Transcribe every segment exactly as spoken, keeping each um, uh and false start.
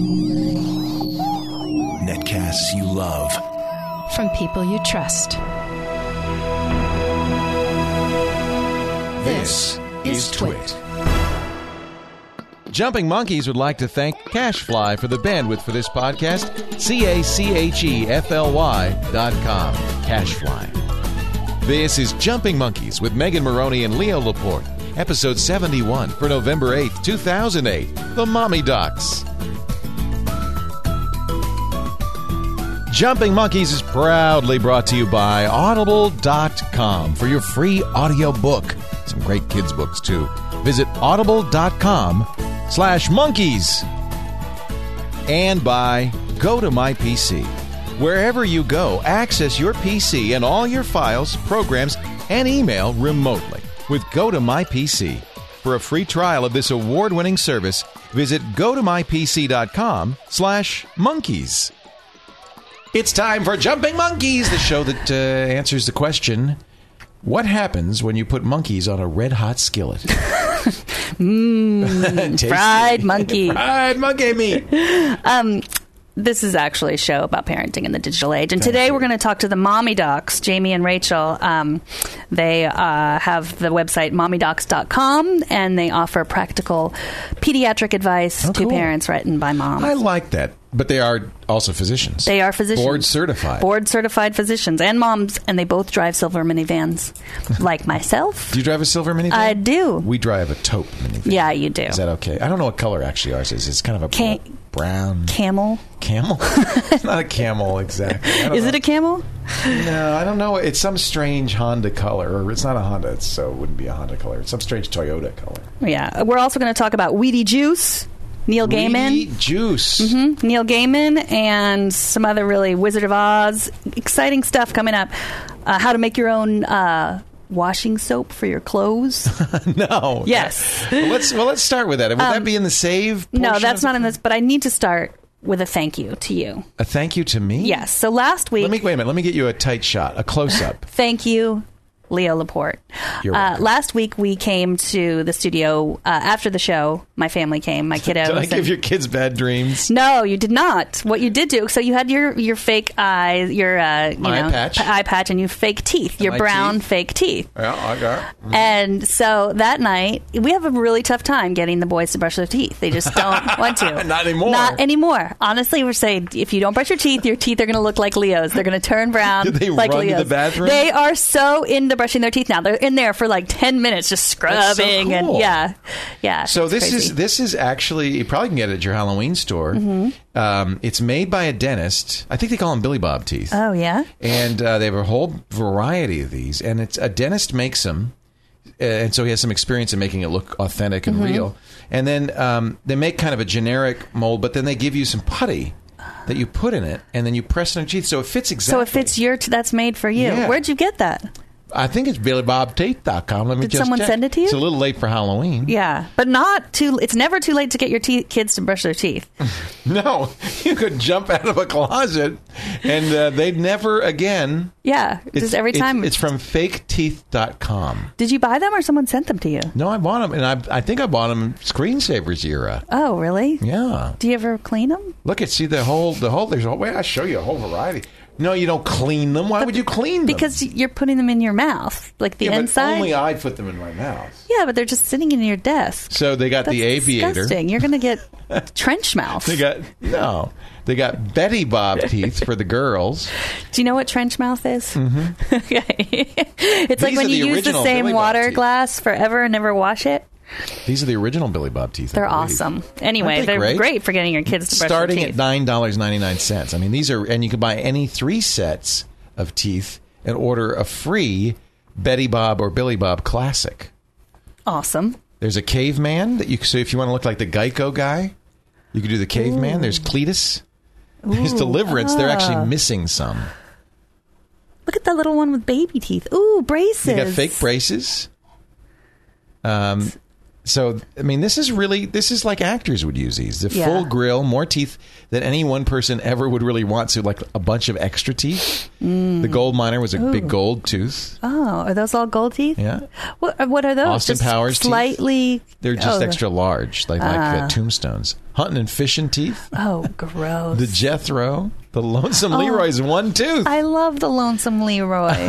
Netcasts you love. From people you trust. This is Twit. Jumping Monkeys would like to thank CacheFly for the bandwidth for this podcast. C A C H E F L Y dot com. CacheFly. This is Jumping Monkeys with Megan Maroney and Leo Laporte. Episode seventy-one for November eighth, two thousand eight. The Mommy Docs. Jumping Monkeys is proudly brought to you by Audible dot com for your free audio book. Some great kids' books, too. Visit audible dot com slash monkeys. And by Go to My P C. Wherever you go, access your P C and all your files, programs, and email remotely with Go to My P C. For a free trial of this award-winning service, visit go to my p c dot com slash monkeys. It's time for Jumping Monkeys, the show that uh, answers the question, what happens when you put monkeys on a red-hot skillet? Mmm, fried monkey. Fried monkey meat. Um, this is actually a show about parenting in the digital age. And Thank today you. we're going to talk to the Mommy Docs, Jamie and Rachel. Um, they uh, have the website mommy docs dot com, and they offer practical pediatric advice Oh, to cool. parents written by moms. I like that. But they are also physicians. They are physicians. Board certified. Board certified physicians and moms, and they both drive silver minivans, like myself. Do you drive a silver minivan? I do. We drive a taupe minivan. Yeah, you do. Is that okay? I don't know what color actually ours is. It's kind of a Ca- bl- brown. Camel. Camel? It's not a camel, exactly. I don't Is know. it a camel? No, I don't know. It's some strange Honda color. Or it's not a Honda, it's, so it wouldn't be a Honda color. It's some strange Toyota color. Yeah. We're also going to talk about Wheaty Juice. Neil Gaiman. Wheaty Juice. Mm-hmm. Neil Gaiman and some other really Wizard of Oz exciting stuff coming up. Uh, how to make your own uh, washing soap for your clothes. No. Yes. Well, let's well let's start with that. Would Um, that be in the save? No, portion that's of not the- in this, but I need to start with a thank you to you. A thank you to me? Yes. So last week, Let me wait a minute. Let me get you a tight shot, a close up. thank you, Leo Laporte. You're Uh, welcome. last week we came to the studio uh, after the show. My family came, my kiddos. Did I and- give your kids bad dreams? No, you did not. What you did do, so you had your, your fake eye, your uh, you My know eye patch. p- eye patch, and you fake teeth, your My brown teeth. fake teeth. Yeah, I got. And so that night, we have a really tough time getting the boys to brush their teeth. They just don't want to. Not anymore. Not anymore. Honestly, we're saying if you don't brush your teeth, your teeth are going to look like Leo's. They're going to turn brown. Did they like run to Leo's. the bathroom? They are so into brushing their teeth now. They're in there for like ten minutes, just scrubbing That's so and cool. yeah, yeah. So it's this crazy. is this is actually, you probably can get it at your Halloween store. Mm-hmm. Um, it's made by a dentist. I think they call them Billy Bob teeth. Oh yeah. And uh, they have a whole variety of these, and it's a dentist makes them, uh, and so he has some experience in making it look authentic and Mm-hmm. real. And then um, they make kind of a generic mold, but then they give you some putty that you put in it, and then you press it on your teeth, so it fits exactly. So it fits your. T- that's made for you. Yeah. Where'd you get that? I think it's billy bob teeth dot com. Let me Did just someone check. send it to you? It's a little late for Halloween. Yeah, but not too. It's never too late to get your te- kids to brush their teeth. No, you could jump out of a closet, and uh, they'd never again. Yeah, just every it's- time. It's, from fake teeth dot com. Did you buy them or someone sent them to you? No, I bought them, and I, I think I bought them in Screensavers era. Oh, really? Yeah. Do you ever clean them? Look at see the whole the whole. There's a whole. Wait, I'll show you a whole variety. No, you don't clean them. Why would you clean them? Because you're putting them in your mouth, like the yeah, inside. But only I put them in my mouth. Yeah, but they're just sitting in your desk. So they got That's the aviator. disgusting. You're going to get trench mouth. They got no. They got Betty Bob teeth for the girls. Do you know what trench mouth is? Mm-hmm. Okay. It's like These when are the you use the original same Billy Bob water teeth. glass forever and never wash it. These are the original Billy Bob teeth. I They're believe. awesome. Anyway, Aren't they they're great? great? for getting your kids to brush Starting their at teeth. nine dollars ninety nine cents. I mean, these are, and you can buy any three sets of teeth and order a free Betty Bob or Billy Bob classic. Awesome. There's a caveman that you. So if you want to look like the Geico guy, you could do the caveman. There's Cletus. There's Ooh. Deliverance. They're Ah. actually missing some. Look at that little one with baby teeth. Ooh, braces. You got fake braces. Um, So, I mean, this is really, this is like actors would use these. The Yeah. full grill, more teeth than any one person ever would really want. So, like a bunch of extra teeth. Mm. The gold miner was a Ooh. big gold tooth. Oh, are those all gold teeth? Yeah. What, what are those? Austin just Powers teeth? slightly. They're just oh, extra large, like, like uh, tombstones. Hunting and fishing teeth. Oh, gross. The Jethro. The Lonesome Leroy's one tooth. I love the Lonesome Leroy.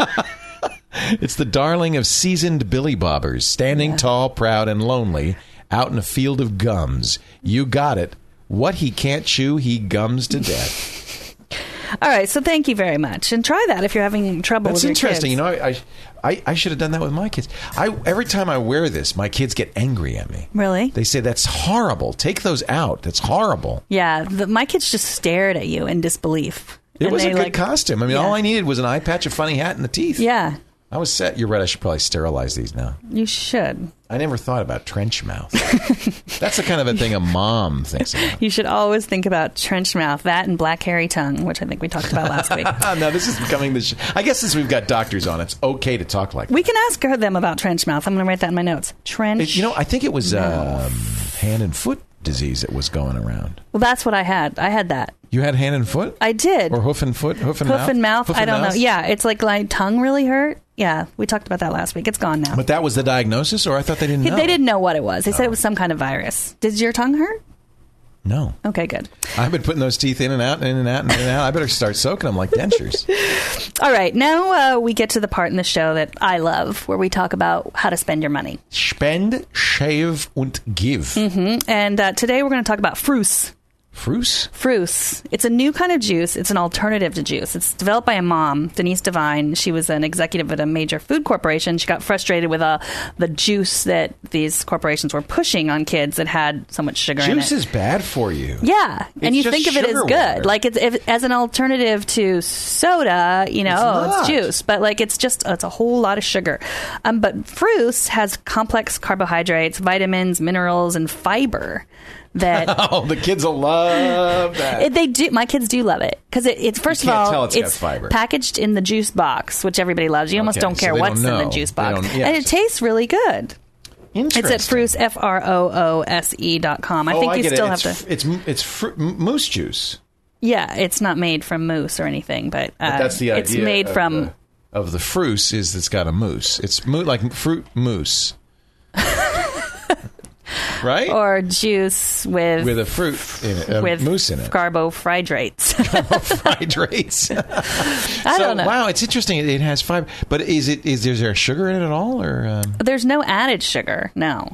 It's the darling of seasoned Billy Bobbers, standing Yeah. tall, proud, and lonely out in a field of gums. You got it. What he can't chew, he gums to death. All right, so thank you very much. And try that if you're having trouble That's with your interesting. kids. You know, I, I I should have done that with my kids. I every time I wear this, my kids get angry at me. Really? They say, that's horrible. Take those out. That's horrible. Yeah, the, my kids just stared at you in disbelief. It And was a they, good like, costume. I mean, yeah. all I needed was an eye patch, a funny hat, and the teeth. Yeah, I was set. You're right. I should probably sterilize these now. you should. I never thought about trench mouth. That's the kind of a thing a mom thinks about. You should always think about trench mouth, that and black hairy tongue, which I think we talked about last week. No, this is becoming the... Sh- I guess since we've got doctors on, it's okay to talk like We can ask her them about trench mouth. I'm going to write that in my notes. Trench. It, you know, I think it was mouth. um, hand and foot disease that was going around. Well, that's what I had. I had that. You had hand and foot? I did. Or hoof and foot? Hoof and Hoof mouth? and mouth. Hoof I and don't mouth? know. Yeah, it's like my tongue really hurt. Yeah, we talked about that last week. It's gone now. But that was the diagnosis, or I thought they didn't know? They didn't know what it was. They said it was some kind of virus. Did your tongue hurt? No. Okay, good. I've been putting those teeth in and out and in and out and in and out. I better start soaking them like dentures. All right, now uh, we get to the part in the show that I love, where we talk about how to spend your money. Spend, shave, und give. Mm-hmm. And uh, today we're going to talk about Fruce. Fruce? Fruce. It's a new kind of juice. It's an alternative to juice. It's developed by a mom, Denise Devine. She was an executive at a major food corporation. She got frustrated with uh, the juice that these corporations were pushing on kids that had so much sugar in it. Juice is bad for you. Yeah, and It's you just think of it as sugar good, water. like it's if, as an alternative to soda. You know, It's oh, not. it's juice, but like it's just it's a whole lot of sugar. Um, but Fruce has complex carbohydrates, vitamins, minerals, and fiber. That Oh, the kids will love that. it, they do. My kids do love it because it, it's first You can't of all tell it's got it's fiber. packaged in the juice box, which everybody loves. You almost Okay, don't so care they what's don't in the know. juice They box, don't- yes. and it tastes really good. It's Interesting. at Fruce F R O O S E dot com. I oh, think I you get still it. have it's, to. It's it's fr- m- moose juice. Yeah, it's not made from moose or anything, but, uh, But that's the idea. it's made of from. the, of the fruce is it's got a moose. It's mo- like fruit mousse, right? Or juice with With a fruit in it, a with mousse in it. carbohydrates. Carbohydrates. I so, don't know. Wow, it's interesting. It, it has fiber, but is it is, is there sugar in it at all, or um, There's no added sugar. No.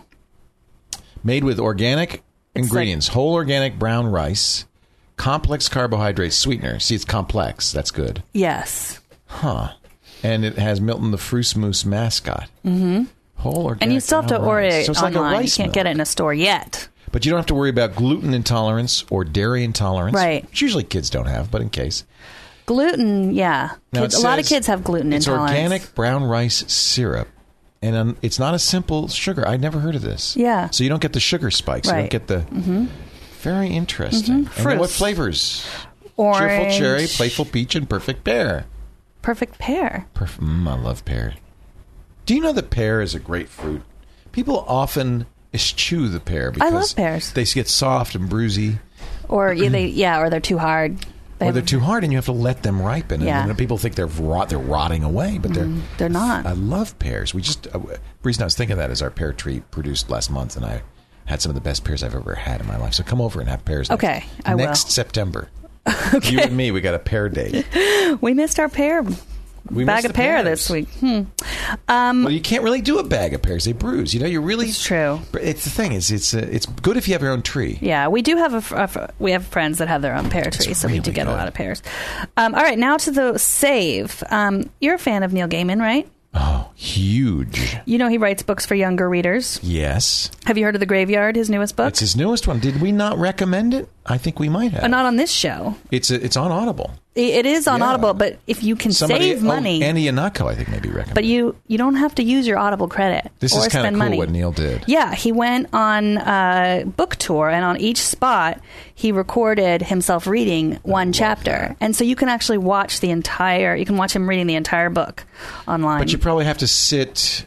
made with organic It's ingredients, whole organic brown rice, complex carbohydrate sweetener. See, it's complex. That's good. Yes. Huh. And it has Milton the Fruce Moose mascot. Mm-hmm. Whole organic. And you still have to brown order rice. it So it's like a online. You rice can't milk. get it in a store yet. But you don't have to worry about gluten intolerance or dairy intolerance. Right. Which usually kids don't have, but in case. Gluten, yeah. Now, Kids, it a lot of says kids have gluten it's intolerance. organic brown rice syrup. And um, it's not a simple sugar. I'd never heard of this. Yeah. So you don't get the sugar spikes. You Right. don't get the... Mm-hmm. Very interesting. And then Fruits. what flavors? Orange. Cheerful cherry, playful peach, and perfect pear. Perfect pear. Perf- mm, I love pear. Do you know that pear is a great fruit? People often eschew the pear because love pears. they get soft and bruisey, Or yeah, they, yeah, or they're too hard. They or have- they're too hard, and you have to let them ripen. Yeah. And then people think they're rot, they're rotting away, but they're They're not. I love pears. We just uh, the reason I was thinking of that is our pear tree produced last month, and I had some of the best pears I've ever had in my life. So come over and have pears. Next, Okay, I will. next September. You and me, we got a pear date. We missed our pear We bag missed of the pear pears. this week. Hmm. Um, Well, you can't really do a bag of pears; they bruise. You know, you really. It's true. It's the thing is, it's uh, it's good if you have your own tree. Yeah, we do have a, fr- a fr- we have friends that have their own pear tree, so we really do get a good. lot of pears. Um, all right, now to the save. Um, you're a fan of Neil Gaiman, right? Oh, huge! You know he writes books for younger readers. Yes, Have you heard of The Graveyard, his newest book? it's his newest one. Did we not recommend it? I think we might have. Uh, not on this show. It's a, it's on Audible. I- It is on Yeah. Audible, but if you can Somebody, save money, Oh, Andy Anako, I think, maybe recommended. but you you don't have to use your Audible credit This or is kind of spend cool money. what Neil did. Yeah, he went on a book tour, and on each spot, he recorded himself reading one chapter. that. And so you can actually watch the entire, you can watch him reading the entire book online. But you probably have to sit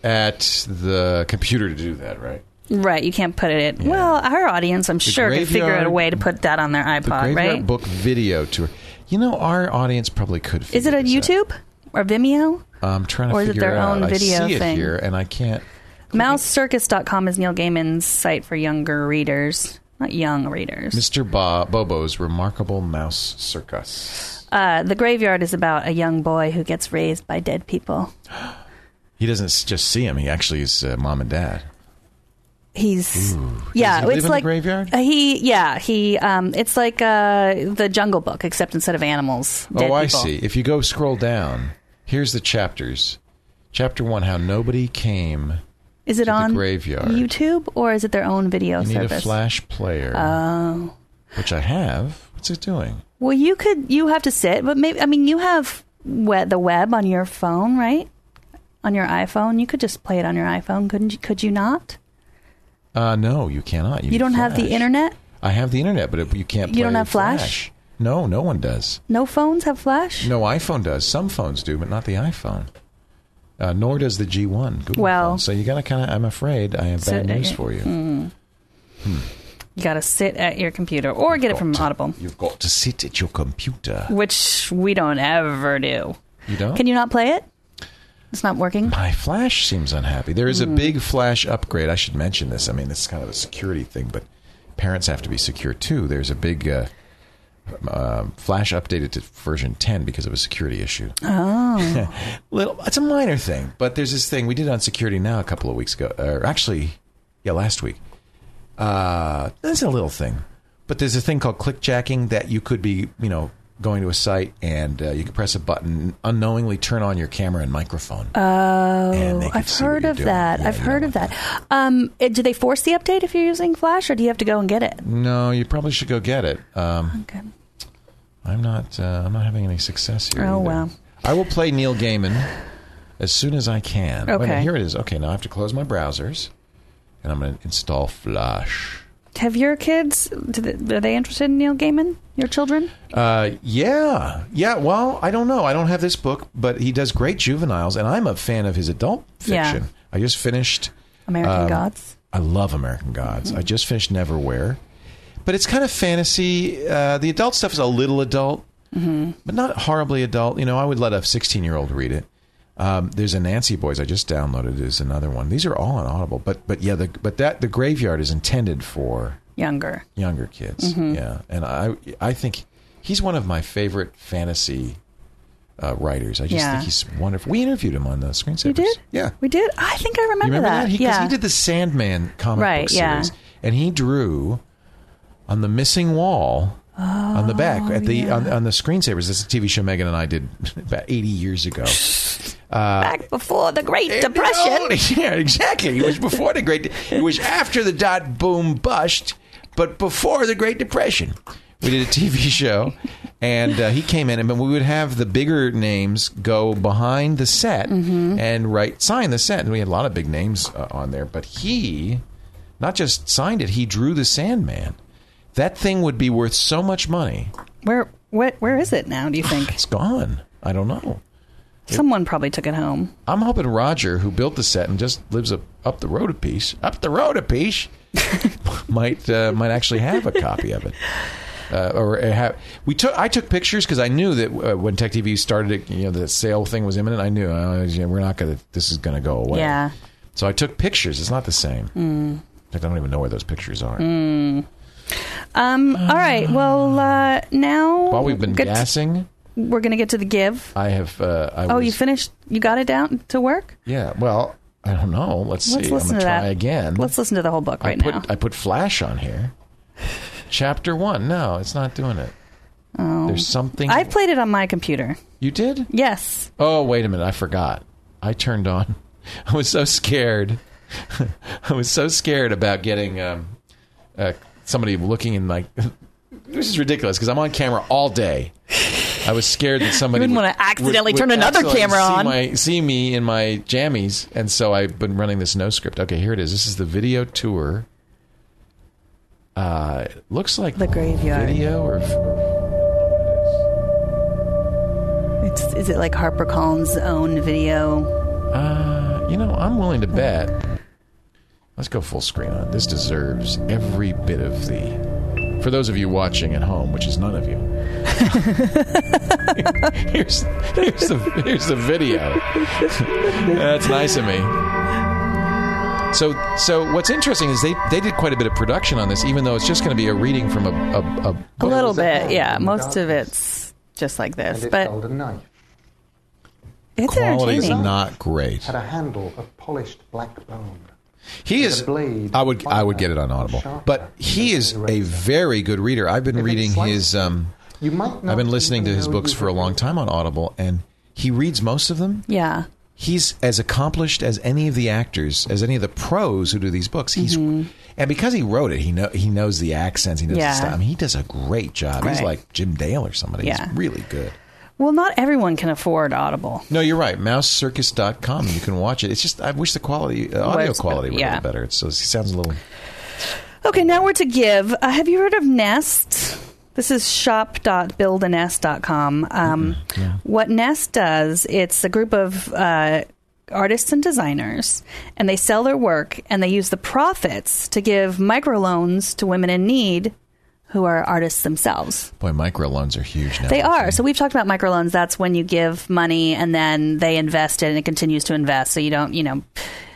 at the computer to do that, right? Right, you can't put it in. Yeah. Well, our audience, I'm the sure, could figure out a way to put that on their iPod, the Graveyard right? Book video tour. You know, our audience probably could figure Is it a YouTube out. or Vimeo? I'm trying to or figure is it their out. own video I see thing? it here, and I can't. mouse circus dot com is Neil Gaiman's site for younger readers. Not young readers. Mister Bo- Bobo's Remarkable Mouse Circus. Uh, the Graveyard is about a young boy who gets raised by dead people. He doesn't just see him. He actually is uh, mom and dad. He's Ooh. yeah. Does he live it's in like the graveyard. Uh, he yeah he. Um, it's like uh, the Jungle Book, except instead of animals. Dead Oh, I people. see. If you go scroll down, here's the chapters. Chapter one: How nobody came. Is it to on the graveyard. YouTube or is it their own video You need service? a Flash player, Oh, which I have. What's it doing? well, you could. You have to sit, but maybe I mean you have we- the web on your phone, right? On your iPhone, you could just play it on your iPhone, couldn't you? Could you not? Uh, no, you cannot. You, You need don't have the Flash. internet? I have the internet, but it, you can't. Play You don't have Flash? Flash? No, no one does. No phones have Flash? No, iPhone does. Some phones do, but not the iPhone. Uh, nor does the G one. Google Well- phone. So you got to kind of. I'm afraid I have Sit bad at news your- for you. Mm. You got to sit at your computer or get it from Got to- Audible, You've got to sit at your computer. which we don't ever do. You don't? Can you not play it? It's not working. My Flash seems unhappy. There is a Hmm. big Flash upgrade. I should mention this. I mean, this is kind of a security thing, but parents have to be secure too. There's a big uh, uh, Flash updated to version ten because of a security issue. Oh. Little, it's a minor thing, but there's this thing we did on Security Now a couple of weeks ago, or actually, yeah, last week. Uh, there's a little thing, but there's a thing called clickjacking that you could be, you know, going to a site and uh, you can press a button, unknowingly turn on your camera and microphone. Oh, and they could I've see what heard you're of doing. that. Yeah, I've you heard don't of want that. Um, it, do they force the update if you're using Flash, or do you have to go and get it? No, you probably should go get it. Um, Okay. I'm not. Uh, I'm not having any success here. Oh, either. wow. I will play Neil Gaiman as soon as I can. Wait a minute, Okay. here it is. Okay, now I have to close my browsers, and I'm going to install Flash. Have your kids, do they, are they interested in Neil Gaiman? Your children? Uh, yeah, yeah. Well, I don't know. I don't have this book, but he does great juveniles, and I'm a fan of his adult fiction. Yeah. I just finished American um, Gods? I love American Gods. I just finished Neverwhere, but it's kind of fantasy. Uh, the adult stuff is a little adult, mm-hmm. but not horribly adult. You know, I would let a sixteen-year-old read it. Um, there's a Nancy Boys I just downloaded. Is another one. These are all on Audible, but but yeah, the, but that the Graveyard is intended for Younger. younger kids. Mm-hmm. Yeah, and I I think he's one of my favorite fantasy uh, writers. I just Yeah. think he's wonderful. We interviewed him on the Screensavers. You did? Yeah. We did? I think I remember, You remember that? that. He, 'cause yeah. he did the Sandman comic Right, book yeah. series, and he drew on the missing wall on the back at the yeah. on, on the Screensavers. This is a T V show Megan and I did about eighty years ago. Back before the Great Depression. Yeah, exactly. It was before the Great. It was after the dot boom bust, but before the Great Depression. We did a T V show, and uh, he came in, and we would have the bigger names go behind the set Mm-hmm. and write sign the set, and we had a lot of big names uh, on there. But he not just signed it; he drew the Sandman. That thing would be worth so much money. Where, where, where is it now, do you think? It's gone. I don't know. Someone probably took it home. I'm hoping Roger, who built the set and just lives up, up the road a piece, up the road a piece, might uh, might actually have a copy of it. Uh, or have we took? I took pictures because I knew that uh, when Tech T V started, it, you know, the sale thing was imminent. I knew uh, you know, we're not gonna. This is gonna go away. Yeah. So I took pictures. It's not the same. Mm. In fact, I don't even know where those pictures are. Mm. Um. All right. Well, uh, now While we've been get to- gassing, we're going to get to the give. I have. Uh, I Oh, was, you finished? You got it down to work? Yeah. Well, I don't know. Let's, Let's see. listen I'm gonna to try that. again. Let's listen to the whole book right I put, now. I put Flash on here. Chapter one. No, it's not doing it. Oh. There's something. I played it on my computer. You did? Yes. Oh, wait a minute. I forgot. I turned on. I was so scared. I was so scared about getting um, uh, somebody looking in my. This is ridiculous because I'm on camera all day. I was scared that somebody You wouldn't would, wanna accidentally would- turn would another accidentally camera see on. My, see me in my jammies, and so I've been running this no script. Okay, here it is. This is the video tour. Uh, it looks like The Graveyard. video or. It's, is it like HarperCollins' own video? Uh, You know, I'm willing to bet. Let's go full screen on it. This deserves every bit of the... For those of you watching at home, which is none of you. here's, here's, the, here's the video. That's nice of me. So, so what's interesting is they, they did quite a bit of production on this, even though it's just going to be a reading from a a, a, a little bit, yeah. Most of it's just like this, and but held a knife. it's quality is entertaining. not great. Had a handle of polished black bone. He With is. a blade, I would I would get it on finer, Audible, sharper but he than is a a razor. very good reader. I've been If it's reading like- his. Um, You might not I've been listening to even his know books you for a have long read time on Audible, and he reads most of them. Yeah. He's as accomplished as any of the actors, as any of the pros who do these books. He's Mm-hmm. and because he wrote it, he know he knows the accents, he knows Yeah. the style. I mean, he does a great job. He's Right. like Jim Dale or somebody. Yeah. He's really good. Well, not everyone can afford Audible. No, you're right. mouse circus dot com. You can watch it. It's just I wish the quality, uh, audio Was- quality, were a yeah. little better. It's, so it sounds a little. Okay, now we're to give. Uh, have you heard of Nest? This is shop dot build a nest dot com. Um, What Nest does, it's a group of uh, artists and designers, and they sell their work, and they use the profits to give microloans to women in need who are artists themselves. Boy, microloans are huge now. They are. So we've talked about microloans. That's when you give money and then they invest it and it continues to invest. So you don't, you know,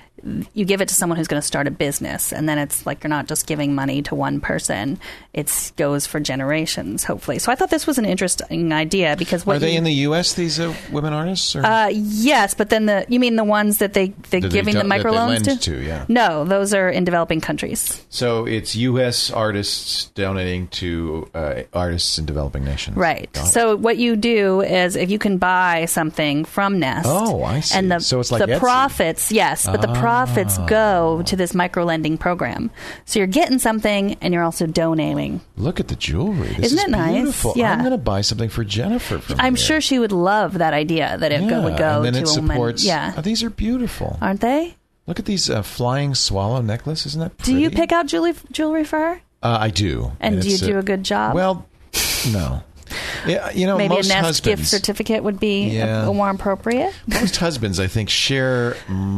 you give it to someone who's going to start a business, and then it's like you're not just giving money to one person. It goes for generations, hopefully. So I thought this was an interesting idea because what Are they you- in the U S? These uh, women artists? Or? Uh, yes, but then the you mean the ones that they they're That they giving the don't- that they microloans lend to, yeah. No, those are in developing countries. So it's U S artists donating to uh, artists in developing nations. Right. Got it. So what you do is if you can buy something from Nest. Oh, I see. And the, So it's like the Etsy. profits, yes, but the profits Ah. go to this micro lending program. So you're getting something and you're also donating. Look at the jewelry. This Isn't is it nice? beautiful. Yeah. I'm going to buy something for Jennifer from I'm here. sure she would love that idea that it yeah. go, would go and then to it a woman. supports. Yeah. Oh, these are beautiful. Aren't they? Look at these uh, flying swallow necklace. Isn't that pretty? Do you pick out jewelry, jewelry for her? Uh, I do. And do you it's, do uh, a good job? Well, no. Yeah, you know, Maybe a most Nest husbands, gift certificate would be Yeah. a, a more appropriate. most husbands, I think, share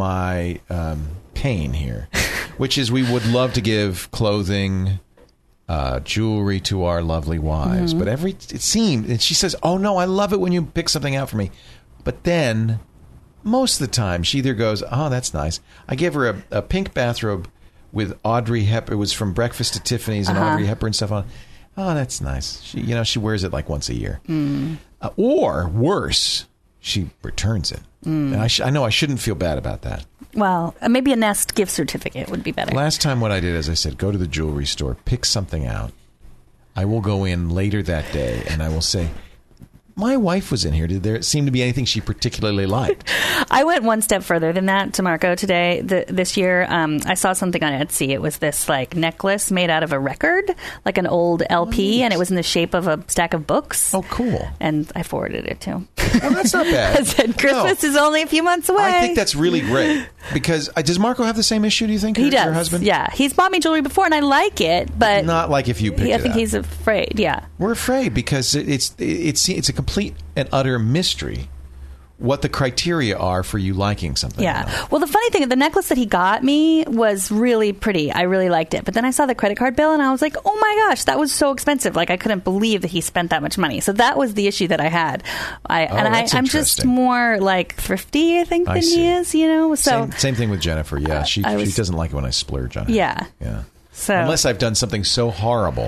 my um, pain here, which is we would love to give clothing, uh, jewelry to our lovely wives, Mm-hmm. but every it seems, and she says, "Oh no, I love it when you pick something out for me," but then most of the time she either goes, "Oh, that's nice." I gave her a, a pink bathrobe with Audrey Hepburn. It was from Breakfast at Tiffany's and Uh-huh. Audrey Hepburn stuff on. Oh, that's nice. She, you know, she wears it like once a year. Mm. Uh, or worse, she returns it. Mm. And I, sh- I know I shouldn't feel bad about that. Well, uh, maybe a Nest gift certificate would be better. Last time, what I did, as I said, go to the jewelry store, pick something out. I will go in later that day, and I will say, my wife was in here. Did there seem to be anything she particularly liked? I went one step further than that to Marco today. The, this year, um, I saw something on Etsy. It was this like necklace made out of a record, like an old L P, Nice. and it was in the shape of a stack of books. Oh, cool. And I forwarded it to him. Well, that's not bad. I said, Christmas No. is only a few months away. I think that's really great. Because uh, does Marco have the same issue, do you think? He your, does. Your husband? Yeah. He's bought me jewelry before, and I like it, but Not like if you picked he, I it think out. he's afraid. Yeah. We're afraid because it- it's it's it's a complete and utter mystery what the criteria are for you liking something. Yeah. or not. Well, the funny thing, the necklace that he got me was really pretty. I really liked it. But then I saw the credit card bill and I was like, oh my gosh, that was so expensive. Like, I couldn't believe that he spent that much money. So that was the issue that I had. I, Oh, and I, that's I'm just interesting. more like thrifty, I think, I than see. he is, you know? So, Same, same thing with Jennifer. Yeah, she I she was- doesn't like it when I splurge on her. Yeah. yeah. so Unless I've done something so horrible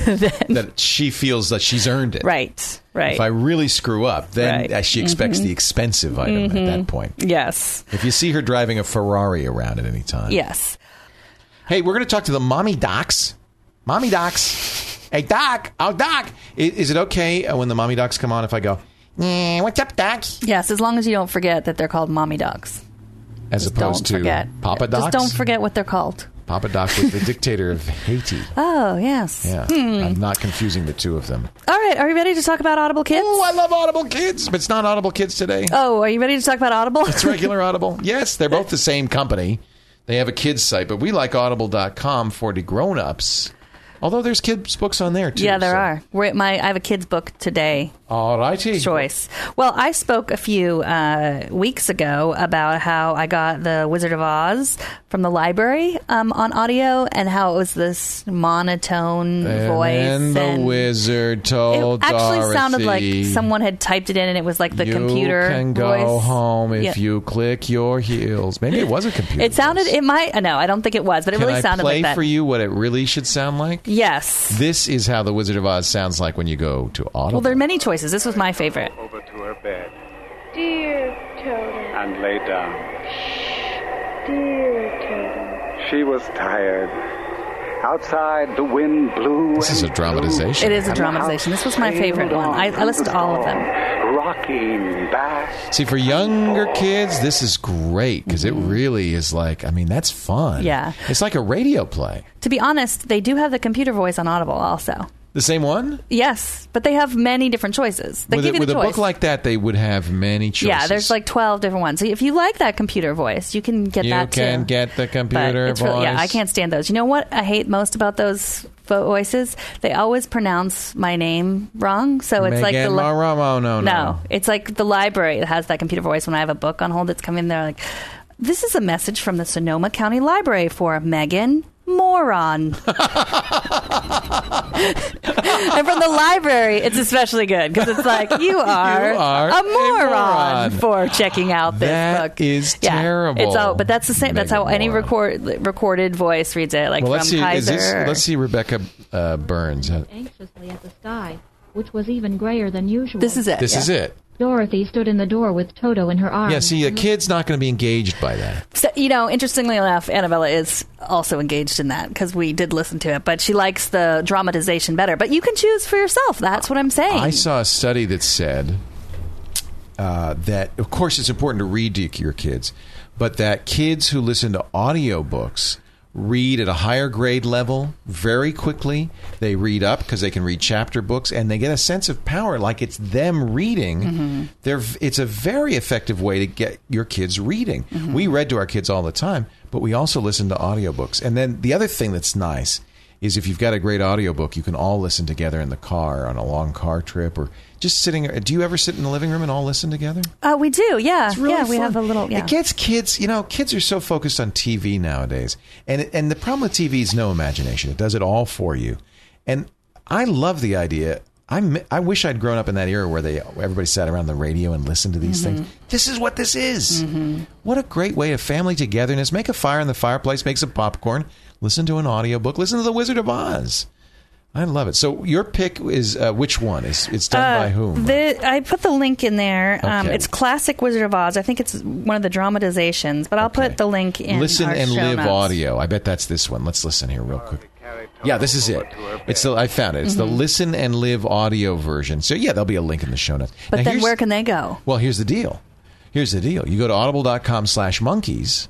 that she feels that she's earned it. right, right. If I really screw up, then Right. uh, she expects the expensive item at that point. yes. If you see her driving a Ferrari around at any time. Yes. Hey, we're going to talk to the mommy docs. Mommy docs. Hey, Doc. Oh, Doc. Is, is it okay uh, when the mommy docs come on if I go, "Eh, what's up, Doc?" Yes, as long as you don't forget that they're called mommy dogs. As Just opposed don't to forget. Papa docs? Just don't forget what they're called. Papa Doc was the dictator of Haiti. Oh, yes. Yeah. I'm not confusing the two of them. All right. Are you ready to talk about Audible Kids? Oh, I love Audible Kids, but it's not Audible Kids today. Oh, are you ready to talk about Audible? It's regular Audible. Yes, they're both the same company. They have a kids site, but we like audible dot com for the grown-ups. Although there's kids books on there too. Yeah, there so- are. We're at my I have a kids book today All righty. choice. Well, I spoke a few uh, weeks ago about how I got the Wizard of Oz from the library um, on audio, and how it was this monotone And voice. then the and wizard told it actually Dorothy, sounded like someone had typed it in, and it was like the you computer can go voice. home if Yeah. you click your heels. Maybe it was a computer. It sounded. voice. It might. No, I don't think it was, but it Can really I sounded play like that. for you what it really should sound like? Yes. This is how the Wizard of Oz sounds like when you go to Audible. Well, there are many choices. This was my favorite. Over to her bed Dear Toto, and lay down. dear Toto. She was tired. Outside, the wind blew. This is a and blew. dramatization. It is a And the dramatization. house This was my favorite sailed one. I, I on listened to through the all of them. storm, rocking back. See, for younger kids, this is great because it really is like, I mean, that's fun. Yeah. It's like a radio play. To be honest, they do have the computer voice on Audible also. The same one? Yes, but they have many different choices. They with give a, you with the a choice. book like that, they would have many choices. Yeah, there's like twelve different ones. So if you like that computer voice, you can get You that too. can get the But computer it's voice. really- yeah, I can't stand those. You know what I hate most about those vo- voices? They always pronounce my name wrong. So it's like the Megan li- Moromo, no, no. no, it's like the library that has that computer voice. When I have a book on hold that's come in there, like, this is a message from the Sonoma County Library for Megan Moron. And from the library, it's especially good because it's like, you are, You are a, a moron moron. for checking out this That book. is Yeah, terrible. It's all, but that's the same. That's how Megan any moron. record recorded voice reads it, like Well, from let's see. Kaiser. Is this, or- let's see Rebecca uh, Burns. Anxiously at the sky, which was even grayer than usual. This is it. This yeah. is it. Dorothy stood in the door with Toto in her arms. Yeah, see, a kid's not going to be engaged by that. So, you know, interestingly enough, Annabella is also engaged in that because we did listen to it, but she likes the dramatization better. But you can choose for yourself. That's what I'm saying. I saw a study that said uh, that, of course, it's important to read to your kids, but that kids who listen to audiobooks read at a higher grade level very quickly. They read up because they can read chapter books, and they get a sense of power like it's them reading. Mm-hmm. They're, it's a very effective way to get your kids reading. Mm-hmm. We read to our kids all the time, but we also listen to audiobooks. And then the other thing that's nice is if you've got a great audiobook, you can all listen together in the car on a long car trip or just sitting. Do you ever sit in the living room and all listen together? uh, we do, yeah. It's really yeah, we fun. have a little, yeah. It gets kids, you know, kids are so focused on T V nowadays. And and the problem with T V is no imagination. It does it all for you. And I love the idea. I, mi- I wish I'd grown up in that era where they everybody sat around the radio and listened to these Mm-hmm. things. This is what this is. What a great way of family togetherness. Make a fire in the fireplace, make some popcorn, listen to an audiobook, listen to The Wizard of Oz. I love it. So your pick is uh, which one? Is it's done Uh, by whom? The, I put the link in there. Um, Okay. it's classic Wizard of Oz. I think it's one of the dramatizations, but I'll Okay. put the link in. Listen our and show Live notes. audio. I bet that's this one. Let's listen here real quick. Yeah, this is it. It's the I found it. It's Mm-hmm. the Listen and Live audio version. So yeah, there'll be a link in the show notes. But Now, then here's- where can they go? Well, here's the deal. Here's the deal. You go to audible.com slash monkeys,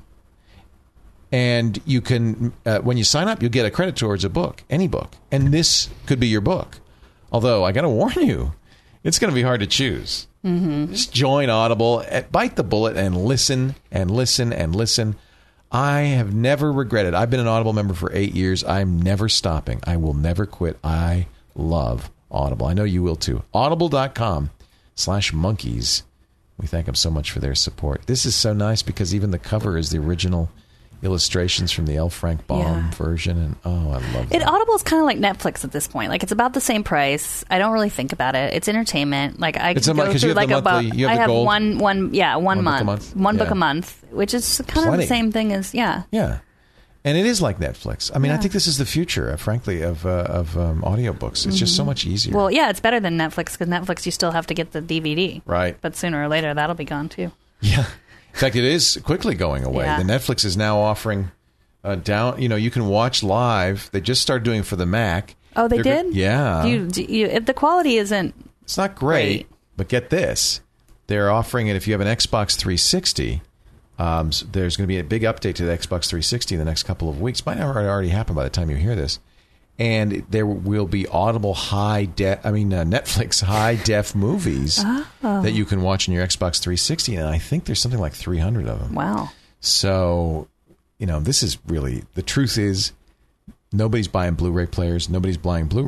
and you can, uh, when you sign up, you'll get a credit towards a book, any book. And this could be your book. Although, I got to warn you, it's going to be hard to choose. Mm-hmm. Just join Audible, uh, bite the bullet, and listen and listen and listen. I have never regretted. I've been an Audible member for eight years. I'm never stopping. I will never quit. I love Audible. I know you will too. Audible.com slash monkeys. We thank them so much for their support. This is so nice because even the cover is the original illustrations from the L. Frank Baum Yeah. version. And oh, I love It that. Audible is kind of like Netflix at this point. Like it's about the same price. I don't really think about it. It's entertainment. Like I It's can a- go 'cause through you have like the monthly- about. you have I the have gold. one one yeah one, One book month, a month? one book Yeah. a month, which is kind of Plenty. the same thing as yeah. Yeah. And it is like Netflix. I mean, I Yeah. think this is the future, uh, frankly, of uh, of um, audiobooks. It's just so much easier. Well, yeah, it's better than Netflix because Netflix you still have to get the D V D. Right. But sooner or later that'll be gone too. Yeah. In fact, it is quickly going away. Yeah. The Netflix is now offering uh, down. You know, you can watch live. They just started doing it for the Mac. Oh, they They're go- did. yeah. Do you, do you, if the quality isn't. It's not great, Great. but get this. They're offering it if you have an Xbox three sixty. Um, s- there's going to be a big update to the Xbox three sixty in the next couple of weeks. Might have already happened by the time you hear this. And there will be Audible high def, I mean, uh, Netflix high def movies Oh. that you can watch on your Xbox three sixty. And I think there's something like three hundred of them. Wow. So, you know, this is really, the truth is nobody's buying Blu-ray players. Nobody's buying Blu-ray.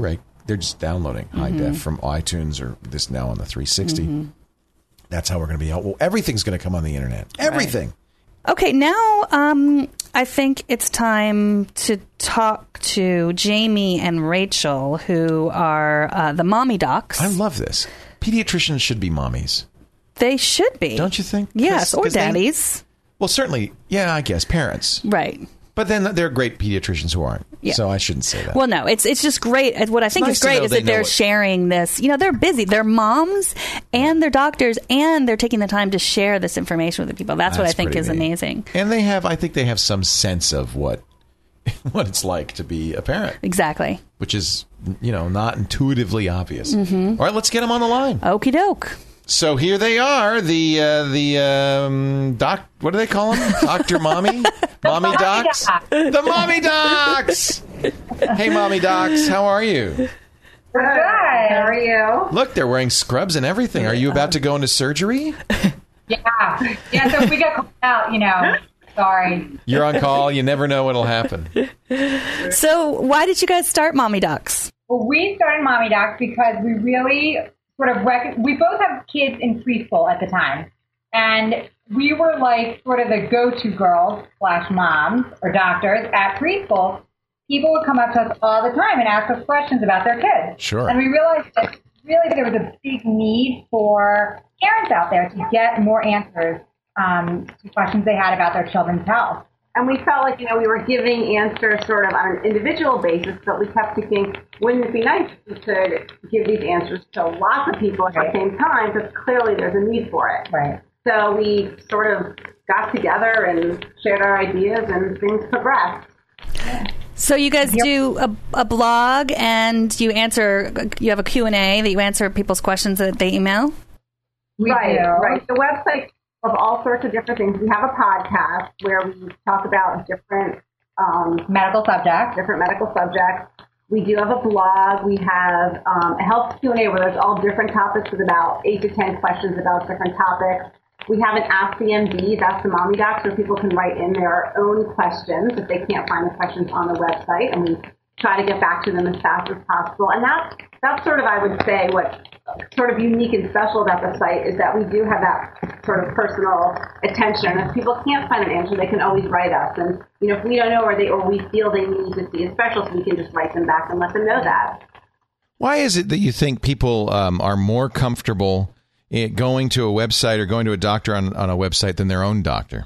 they're just downloading high Mm-hmm. def from iTunes or this now on the three sixty. Mm-hmm. That's how we're going to be out. Well, everything's going to come on the internet. Everything. Okay, now um, I think it's time to talk to Jamie and Rachel, who are uh, the mommy docs. I love this. Pediatricians should be mommies. They should be. Don't you think? Yes, 'Cause- or 'cause they- daddies. well, certainly. Yeah, I guess. Parents. Right. But then there are great pediatricians who aren't. Yeah. So I shouldn't say that. Well, no, it's it's just great. What I think nice is to great know is they that they're know it. sharing this. You know, they're busy. They're moms and they're doctors, and they're taking the time to share this information with the people. That's, what I That's think pretty is neat. amazing. And they have, I think they have some sense of what what it's like to be a parent, Exactly. which is, you know, not intuitively obvious. Mm-hmm. All right, let's get them on the line. Okie doke. So here they are, the uh, the um, doc. What do they call them? Doctor Mommy, Mommy Docs, the Mommy Docs. Hey, Mommy Docs, how are you? We're good. How are you? Look, they're wearing scrubs and everything. Are you about to go into surgery? Yeah. Yeah, so if we get called out, you know, sorry. You're on call. You never know what'll happen. So, why did you guys start Mommy Docs? Well, we started Mommy Docs because we really sort of, rec- we both have kids in preschool at the time. And we were like sort of the go-to girls slash moms or doctors at preschool. People would come up to us all the time and ask us questions about their kids. Sure. And we realized that really there was a big need for parents out there to get more answers um, to questions they had about their children's health. And we felt like, you know, we were giving answers sort of on an individual basis, but we kept thinking, wouldn't it be nice if we could give these answers to lots of people at Right. the same time, because clearly there's a need for it. Right. So we sort of got together and shared our ideas, and things progressed. So you guys do a, a blog, and you answer. You have a Q and A that you answer people's questions that they email. We right, do. right. The website of all sorts of different things. We have a podcast where we talk about different um, medical subjects. Different medical subjects. We do have a blog. We have um, a health Q and A where there's all different topics with about eight to ten questions about different topics. We have an Ask the M D, Ask the Mommy Docs, where people can write in their own questions if they can't find the questions on the website, and we try to get back to them as fast as possible. And that's, that's sort of, I would say, what's sort of unique and special about the site is that we do have that sort of personal attention. If people can't find an answer, they can always write us. And, you know, if we don't know or they or we feel they need to see a specialist, we can just write them back and let them know that. Why is it that you think people um, are more comfortable in going to a website or going to a doctor on, on a website than their own doctor?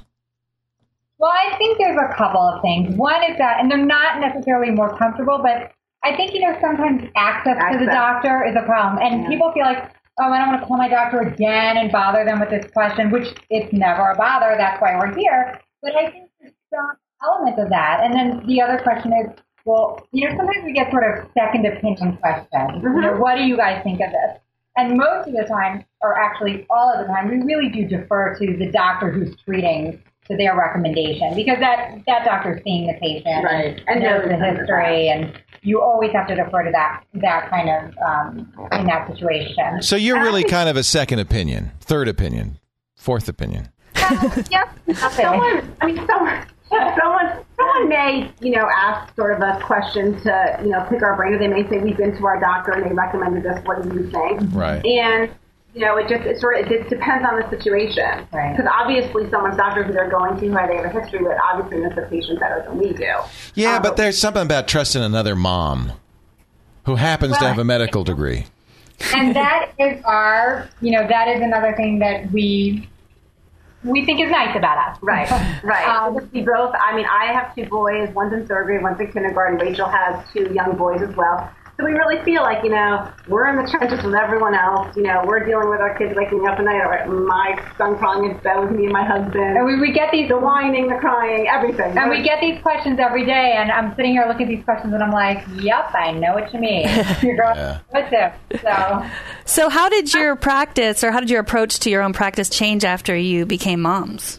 Well, I think there's a couple of things. One is that, and they're not necessarily more comfortable, but I think, you know, sometimes access, access. to the doctor is a problem. And yeah. people feel like, oh, I don't want to call my doctor again and bother them with this question, which it's never a bother. That's why we're here. But I think there's some element of that. And then the other question is, well, you know, sometimes we get sort of second opinion questions. Mm-hmm. You know, what do you guys think of this? And most of the time, or actually all of the time, we really do defer to the doctor who's treating, to their recommendation, because that, that doctor's seeing the patient right. and knows the history, and you always have to defer to that that kind of, um, in that situation. So you're and really think, kind of a second opinion, third opinion, fourth opinion. Uh, yes. Someone, I mean, someone, someone, someone may, you know, ask sort of a question to, you know, pick our brain, or they may say, we've been to our doctor and they recommended this, what do you think? Right. And, you know, it just, it sort of, it depends on the situation. Right. Because obviously someone's doctor who they're going to, who they have a history with, obviously knows the patient better than we do. Yeah, um, but there's something about trusting another mom who happens well, to have a medical degree. And that is our, you know, that is another thing that we we think is nice about us. Right, right. Um, we both, I mean, I have two boys, one's in third grade, one's in kindergarten. Rachel has two young boys as well. So we really feel like, you know, we're in the trenches with everyone else. You know, we're dealing with our kids waking up at night, or my son crawling into bed with me and my husband. And we, we get these... The whining, the crying, everything. And we get these questions every day, and I'm sitting here looking at these questions, and I'm like, yep, I know what you mean. You're going yeah. with it. So... So how did your practice, or how did your approach to your own practice change after you became moms?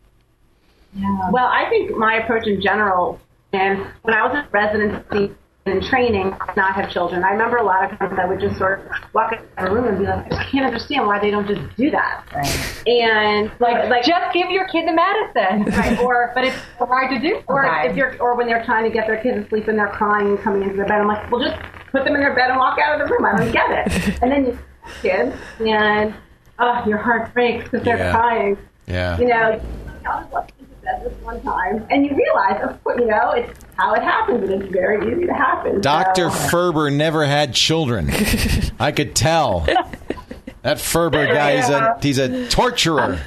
Yeah. Well, I think my approach in general, and when I was in residency and training, not have children, I remember a lot of times I would just sort of walk into a room and be like, I just can't understand why they don't just do that. Right. And like, like, just give your kid the medicine. Right. Or, but it's hard to do. Or sometimes. if you're, or when they're trying to get their kids to sleep and they're crying and coming into their bed, I'm like, well, just put them in their bed and walk out of the room. I don't get it. And then you kids, and oh, your heart breaks because they're Yeah. crying. Yeah. You know, I was walking into bed this one time, and you realize, of course, you know, it's how it happens, and it's very easy to happen. Doctor So. Ferber never had children. I could tell. That Ferber guy, he's a, he's a torturer.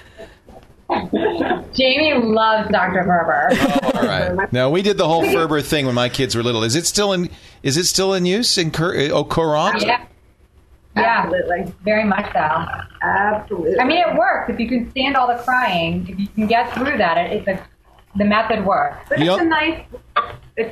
Jamie loves Doctor Ferber. All right. Now, we did the whole Ferber thing when my kids were little. Is it still in Is it still in use in Cur- Au Courant? Yeah. Yeah, absolutely. Very much so. Absolutely. I mean, it works. If you can stand all the crying, if you can get through that, it, it's a, the method works. But You it's know- a nice, it's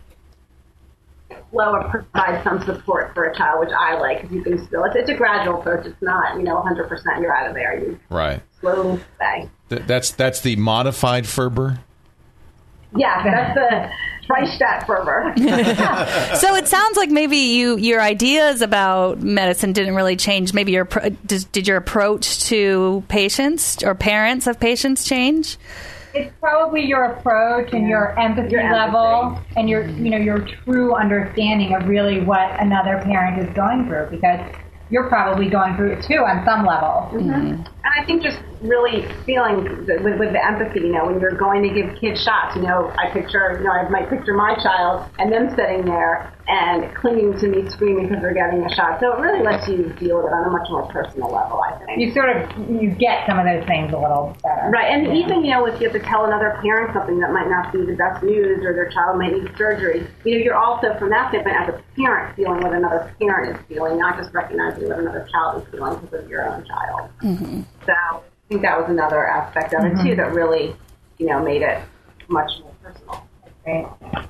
a flow of provide some support for a child, which I like, because you can still, it's, it's a gradual approach. It's not, you know, one hundred percent you're out of there. You Right. slowly stay. Th- That's that's the modified Ferber? Yeah, that's the Freistadt Ferber. So it sounds like maybe you your ideas about medicine didn't really change. Maybe your pro- did, did your approach to patients or parents of patients change? It's probably your approach and your empathy Your empathy. level and your, you know, your true understanding of really what another parent is going through, because you're probably going through it too on some level. Mm-hmm. And I think just really feeling the, with, with the empathy, you know, when you're going to give kids shots, you know, I picture, you know, I might picture my child and them sitting there and clinging to me, screaming because they're getting a shot. So it really lets you deal with it on a much more personal level, I think. You sort of, you get some of those things a little better. Right, and Yeah. even, you know, if you have to tell another parent something that might not be the best news, or their child might need surgery, you know, you're also, from that standpoint, as a parent, feeling what another parent is feeling, not just recognizing what another child is feeling because of your own child. Mm-hmm. So I think that was another aspect of Mm-hmm. it, too, that really, you know, made it much more personal. Right.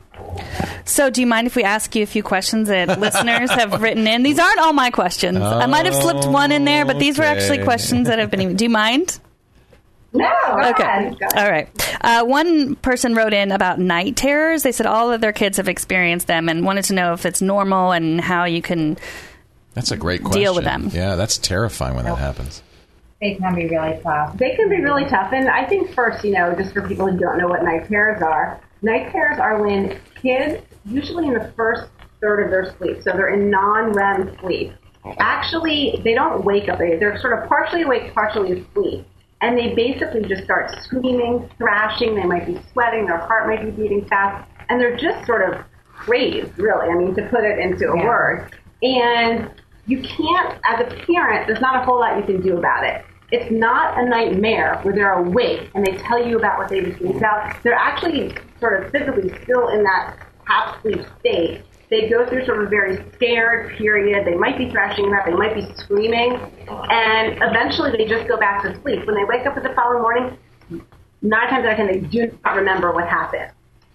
So do you mind if we ask you a few questions that listeners have written in? These aren't all my questions. I might have slipped one in there, but these were actually Okay. questions that have been. Do you mind? No, go Okay. ahead. Go ahead. All right. Uh, one person wrote in about night terrors. They said all of their kids have experienced them and wanted to know if it's normal and how you can. That's a great question. Deal with them. Yeah, that's terrifying when that happens. They can be really tough. They can be really tough. And I think first, you know, just for people who don't know what night terrors are, night terrors are when kids, usually in the first third of their sleep, so they're in non-R E M sleep, actually, they don't wake up. They, they're sort of partially awake, partially asleep. And they basically just start screaming, thrashing. They might be sweating. Their heart might be beating fast. And they're just sort of crazed, really, I mean, to put it into a Yeah. word. And you can't, as a parent, there's not a whole lot you can do about it. It's not a nightmare where they're awake and they tell you about what they were dreaming about. They're actually sort of physically still in that half-sleep state. They go through sort of a very scared period. They might be thrashing around. They might be screaming. And eventually they just go back to sleep. When they wake up the following morning, nine times out of ten, they do not remember what happened.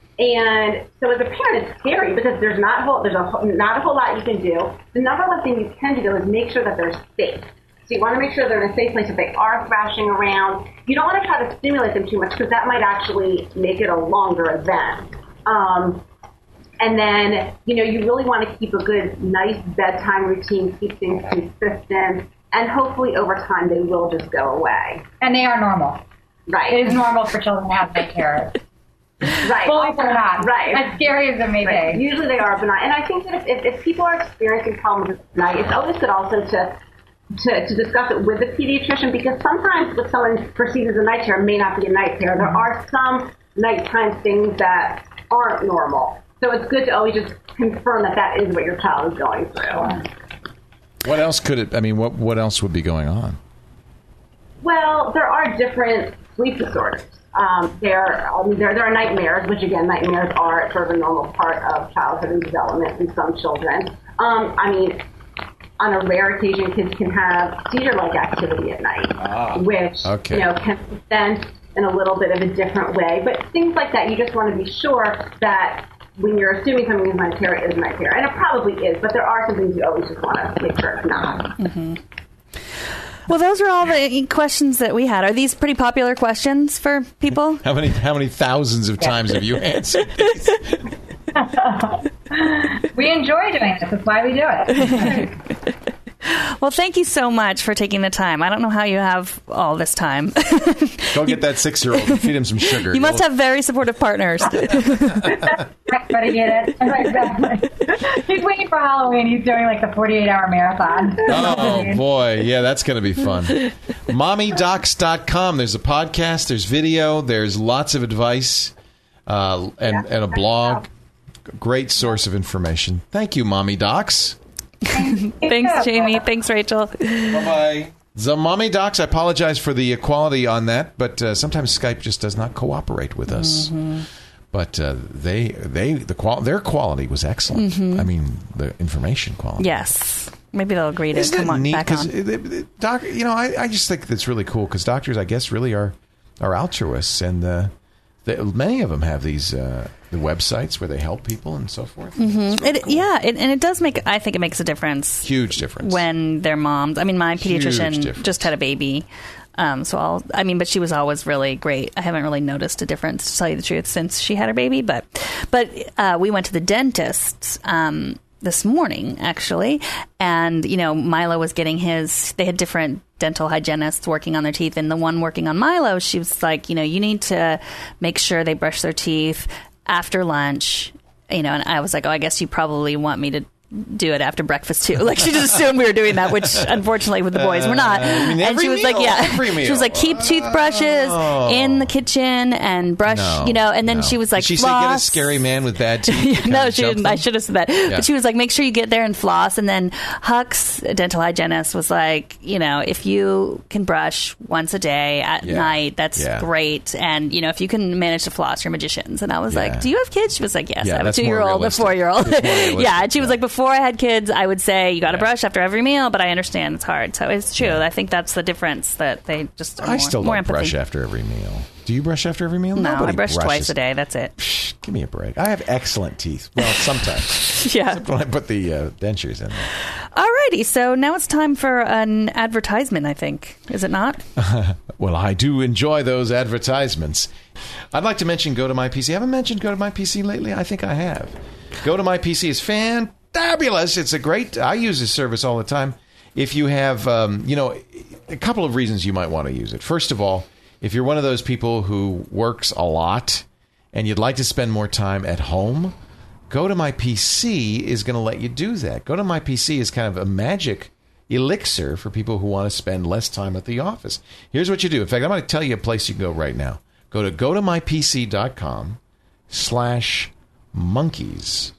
And so as a parent, it's scary because there's not a whole, there's a, whole- not a whole lot you can do. The number one thing you can do, though, is make sure that they're safe. So you want to make sure they're in a safe place if they are thrashing around. You don't want to try to stimulate them too much because that might actually make it a longer event. Um, and then, you know, you really want to keep a good, nice bedtime routine, keep things consistent, and hopefully over time they will just go away. And they are normal. Right. It is normal for children to have night terrors. Right. Believe it or not. Right. As scary as it may Right. be. Usually they are benign. And I think that if, if, if people are experiencing problems at night, it's always good also to To, to discuss it with a pediatrician, because sometimes what someone perceives as a night terror may not be a night terror. There are some nighttime things that aren't normal. So it's good to always just confirm that that is what your child is going through. What else could it, I mean, what, what else would be going on? Well, there are different sleep disorders. Um, there, um, there, there are nightmares, which again, nightmares are sort of a normal part of childhood and development in some children. Um, I mean, on a rare occasion, kids can have seizure-like activity at night, ah, which okay. you know can present in a little bit of a different way. But things like that, you just want to be sure that when you're assuming something is night terror, it is night terror, and it probably is. But there are some things you always just want to make sure it's not. Mm-hmm. Well, those are all the questions that we had. Are these pretty popular questions for people? How many how many thousands of times have you answered these? We enjoy doing this. That's why we do it. Well, thank you so much for taking the time. I don't know how you have all this time. Go get that six-year-old and feed him some sugar. You must have very supportive partners. But I get it. Exactly. He's waiting for Halloween. He's doing like the forty-eight hour marathon. Oh, boy. Yeah, that's going to be fun. mommy docs dot com. There's a podcast. There's video. There's lots of advice uh, and, and a blog. Great source of information. Thank you, Mommy Docs. Thanks, Jamie. Thanks, Rachel. Bye-bye. The Mommy Docs, I apologize for the quality on that, but uh, sometimes Skype just does not cooperate with us. Mm-hmm. But uh, they, they, the qual- their quality was excellent. Mm-hmm. I mean, the information quality. Yes. Maybe they'll agree to Isn't come it on neat? back on. It, it, it, doc, you know, I, I just think that's really cool because doctors, I guess, really are are altruists, and uh, they, many of them have these uh, the websites where they help people and so forth. Mm-hmm. Really It, cool. Yeah, it, and it does make. I think it makes a difference. Huge difference when they're moms. I mean, my Huge pediatrician difference. just had a baby, um, so I'll. I mean, but she was always really great. I haven't really noticed a difference, to tell you the truth, since she had her baby. But, but uh, we went to the dentist um, this morning, actually, and you know, Milo was getting his. They had different dental hygienists working on their teeth, and the one working on Milo, she was like, you know, you need to make sure they brush their teeth after lunch, you know, and I was like, oh, I guess you probably want me to do it after breakfast too. Like she just assumed we were doing that, which unfortunately with the boys we're not. Uh, I mean, and she was meal, like, yeah, every meal. she was like, keep toothbrushes Oh. in the kitchen and brush, No, you know. And then no. she was like, Did she floss. say get a scary man with bad teeth? to No, kind of she jump didn't. them? I should have said that. Yeah. But she was like, make sure you get there and floss. And then Huck's dental hygienist was like, you know, if you can brush once a day at Yeah. night, that's Yeah. great. And, you know, if you can manage to floss, you're magicians. And I was Yeah. like, do you have kids? She was like, yes, Yeah, I have a that's more two-year-old, a realistic. four-year-old. It's more realistic, Yeah. And she was yeah. like, before I had kids, I would say you got to Yeah. brush after every meal, but I understand it's hard. So it's true. I think that's the difference, that they just are I more, still more don't empathy. brush after every meal. Do you brush after every meal? No, Nobody I brush brushes. twice a day. That's it. Psh, give me a break. I have excellent teeth. Well, sometimes. Yeah. Except when I put the uh, dentures in there. Alrighty. So now it's time for an advertisement, I think. Is it not? Well, I do enjoy those advertisements. I'd like to mention Go to My P C. I haven't mentioned Go to My P C lately. I think I have. Go to My P C is fantabulous. It's a great... I use this service all the time. If you have, um, you know, a couple of reasons you might want to use it. First of all, if you're one of those people who works a lot and you'd like to spend more time at home, Go to My P C is going to let you do that. Go to My P C is kind of a magic elixir for people who want to spend less time at the office. Here's what you do. In fact, I'm going to tell you a place you can go right now. Go to go to my p c dot com slash monkeys.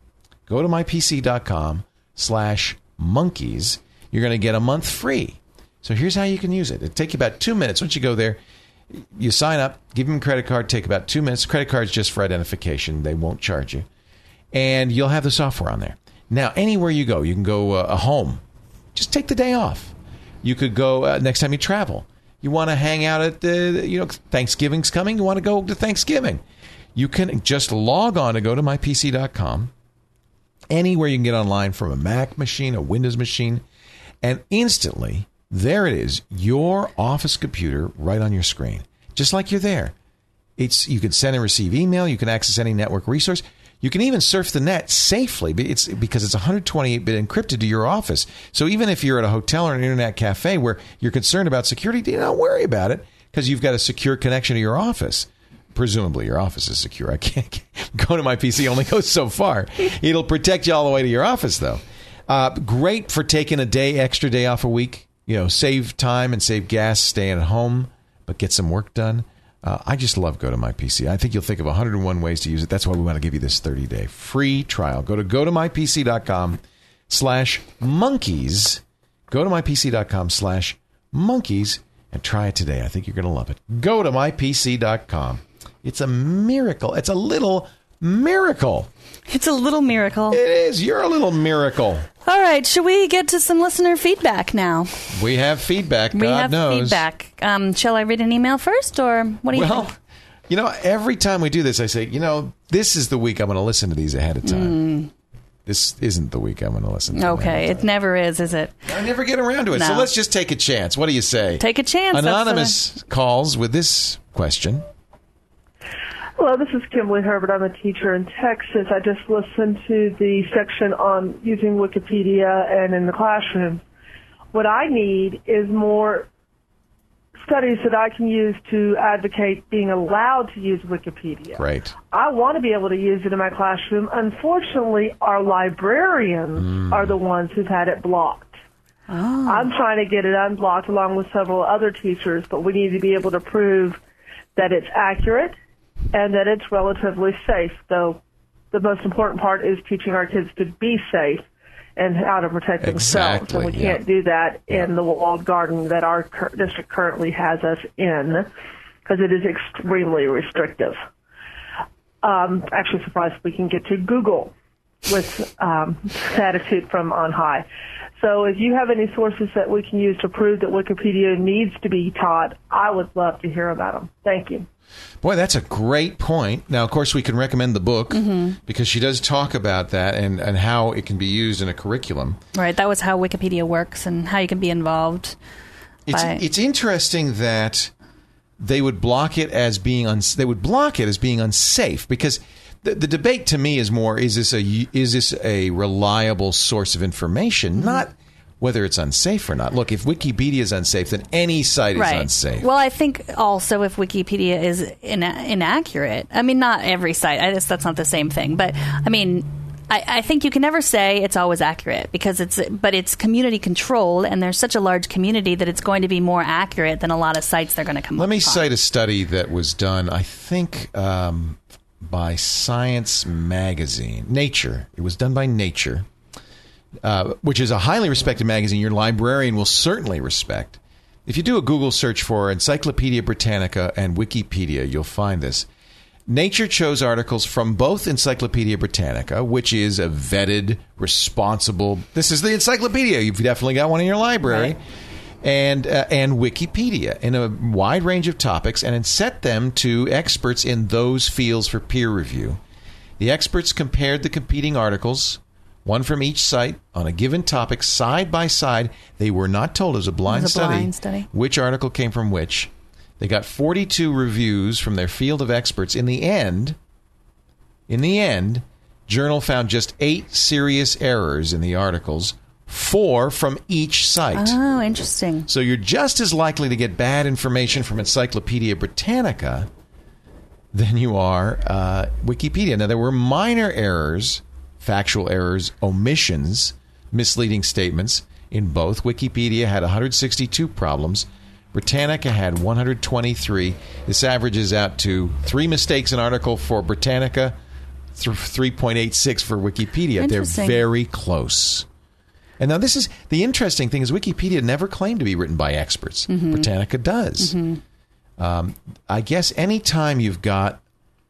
Go to my p c dot com slash monkeys. You're going to get a month free. So here's how you can use it. It'll take you about two minutes. Once you go there, you sign up, give them a credit card, take about two minutes. Credit card's just for identification. They won't charge you. And you'll have the software on there. Now, anywhere you go, you can go uh, home. Just take the day off. You could go uh, next time you travel. You want to hang out at the, you know, Thanksgiving's coming. You want to go to Thanksgiving. You can just log on to go to my p c dot com. Anywhere you can get online, from a Mac machine, a Windows machine, and instantly, there it is, your office computer right on your screen, just like you're there. It's you can send and receive email. You can access any network resource. You can even surf the net safely. It's because it's one twenty-eight bit encrypted to your office. So even if you're at a hotel or an internet cafe where you're concerned about security, don't worry about it because you've got a secure connection to your office. Presumably your office is secure. I can't go to my P C, only goes so far. It'll protect you all the way to your office, though. Uh, great for taking a day, extra day off a week. You know, save time and save gas staying at home, but get some work done. Uh, I just love Go to My P C. I think you'll think of one hundred one ways to use it. That's why we want to give you this thirty-day free trial. Go to go to my p c dot com slash monkeys. Go to my p c dot com slash monkeys and try it today. I think you're going to love it. Go to my p c dot com. It's a miracle. It's a little miracle. It's a little miracle. It is. You're a little miracle. All right. Should we get to some listener feedback now? We have feedback. We God have knows. feedback. Um, shall I read an email first, or what do you well, think? You know, every time we do this, I say, you know, this is the week I'm going to listen to these ahead of time. Mm. This isn't the week I'm going to listen to them Okay. ahead of It time. never is, is it? I never get around to it. So No. let's just take a chance. What do you say? Take a chance. That's Anonymous calls with this question. Hello, this is Kimberly Herbert. I'm a teacher in Texas. I just listened to the section on using Wikipedia and in the classroom. What I need is more studies that I can use to advocate being allowed to use Wikipedia. Right. I want to be able to use it in my classroom. Unfortunately, our librarians Mm. are the ones who've had it blocked. Oh. I'm trying to get it unblocked along with several other teachers, but we need to be able to prove that it's accurate and that it's relatively safe, though the most important part is teaching our kids to be safe and how to protect themselves. Exactly, And we yeah. can't do that Yeah. in the walled garden that our cur- district currently has us in, because it is extremely restrictive. Um, actually surprised we can get to Google with um, attitude from on high. So if you have any sources that we can use to prove that Wikipedia needs to be taught, I would love to hear about them. Thank you. Boy, that's a great point. Now, of course, we can recommend the book Mm-hmm. because she does talk about that and, and how it can be used in a curriculum. Right. That was how Wikipedia works and how you can be involved. It's by- it's interesting that they would block it as being uns- they would block it as being unsafe, because the, the debate to me is more, is this a is this a reliable source of information, Mm-hmm. not whether it's unsafe or not. Look, if Wikipedia is unsafe, then any site is right. unsafe. Well, I think also if Wikipedia is ina- inaccurate, I mean, not every site. I guess that's not the same thing. But, I mean, I, I think you can never say it's always accurate because it's, but it's community controlled, and there's such a large community that it's going to be more accurate than a lot of sites they're going to come Let up me on. cite a study that was done, I think, um, by Science Magazine. Nature. It was done by Nature. Uh, which is a highly respected magazine your librarian will certainly respect. If you do a Google search for Encyclopedia Britannica and Wikipedia, you'll find this. Nature chose articles from both Encyclopedia Britannica, which is a vetted, responsible... This is the encyclopedia. You've definitely got one in your library. Right. And, uh, and Wikipedia in a wide range of topics, and set them to experts in those fields for peer review. The experts compared the competing articles, one from each site, on a given topic, side by side. They were not told, it was a blind, It was a study, blind study, which article came from which. They got forty-two reviews from their field of experts. In the end, in the end, Journal found just eight serious errors in the articles, four from each site. Oh, interesting. So you're just as likely to get bad information from Encyclopedia Britannica than you are uh, Wikipedia. Now, there were minor errors, factual errors, omissions, misleading statements in both. Wikipedia had one hundred sixty-two problems. Britannica had one hundred twenty-three. This averages out to three mistakes an article for Britannica, th- three point eight six for Wikipedia. They're very close. And now this is the interesting thing is Wikipedia never claimed to be written by experts. Mm-hmm. Britannica does. Mm-hmm. Um, I guess any time you've got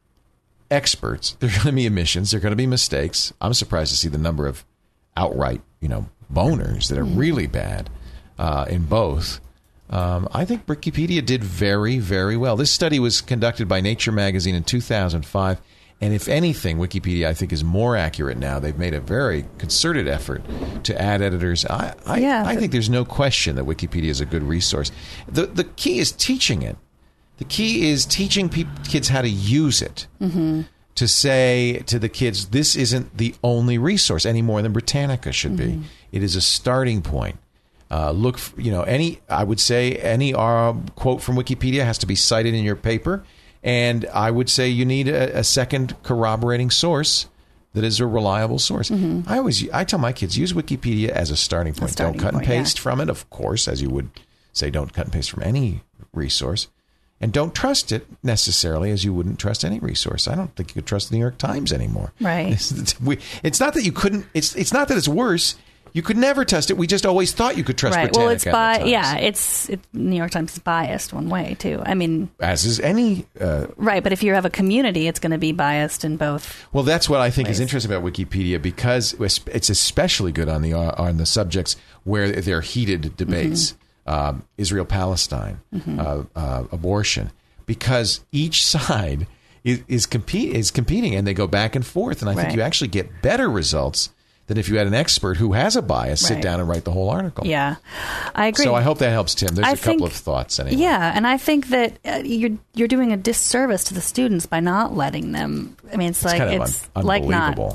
experts, there are going to be omissions, there are going to be mistakes. I'm surprised to see the number of outright, you know, boners that are mm-hmm. really bad uh, in both. Um, I think Wikipedia did very, very well. This study was conducted by Nature magazine in two thousand five. And if anything, Wikipedia, I think, is more accurate now. They've made a very concerted effort to add editors. I, I, yeah, I think there's no question that Wikipedia is a good resource. The, the key is teaching it. The key is teaching pe- kids how to use it. Mm-hmm. To say to the kids, this isn't the only resource any more than Britannica should mm-hmm. be. It is a starting point. Uh, look, for, you know, any. I would say any uh, quote from Wikipedia has to be cited in your paper, and I would say you need a, a second corroborating source that is a reliable source. Mm-hmm. I always, I tell my kids, use Wikipedia as a starting point. A starting don't cut point, and paste yeah. from it, of course, as you would say, don't cut and paste from any resource. And don't trust it necessarily as you wouldn't trust any resource. I don't think you could trust the New York Times anymore. Right. It's, it's not that you couldn't. It's it's not that it's worse. You could never trust it. We just always thought you could trust right. Britannica. Well, it's bi- yeah. It's it, New York Times is biased one way too. I mean, as is any uh, right. But if you have a community, it's going to be biased in both. Well, that's what I think ways. is interesting about Wikipedia, because it's especially good on the on the subjects where there are heated debates. Mm-hmm. Um, Israel Palestine, mm-hmm. uh, uh, abortion, because each side is is, compete, is competing and they go back and forth, and I right. think you actually get better results than if you had an expert who has a bias sit right. down and write the whole article. Yeah, I agree. So I hope that helps, Tim. There's I a couple think, of thoughts anyway. Yeah, and I think that uh, you're you're doing a disservice to the students by not letting them. I mean, it's, it's like kind of it's un- like unbelievable. not.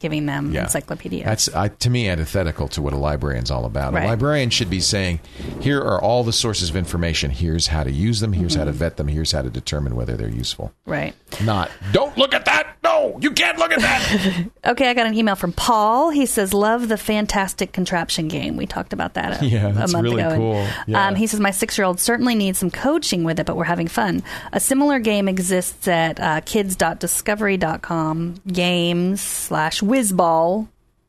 giving them Yeah. encyclopedias. That's uh, to me antithetical to what a librarian's all about. Right. A librarian should be saying, here are all the sources of information. Here's how to use them. Here's Mm-hmm. how to vet them. Here's how to determine whether they're useful. Right. Not, don't look at that. No, you can't look at that. Okay, I got an email from Paul. He says, love the Fantastic Contraption game. We talked about that a, Yeah, a that's month really ago. cool. Yeah. Um, he says, my six-year-old certainly needs some coaching with it, but we're having fun. A similar game exists at uh, kids dot discovery dot com, games slash whizball.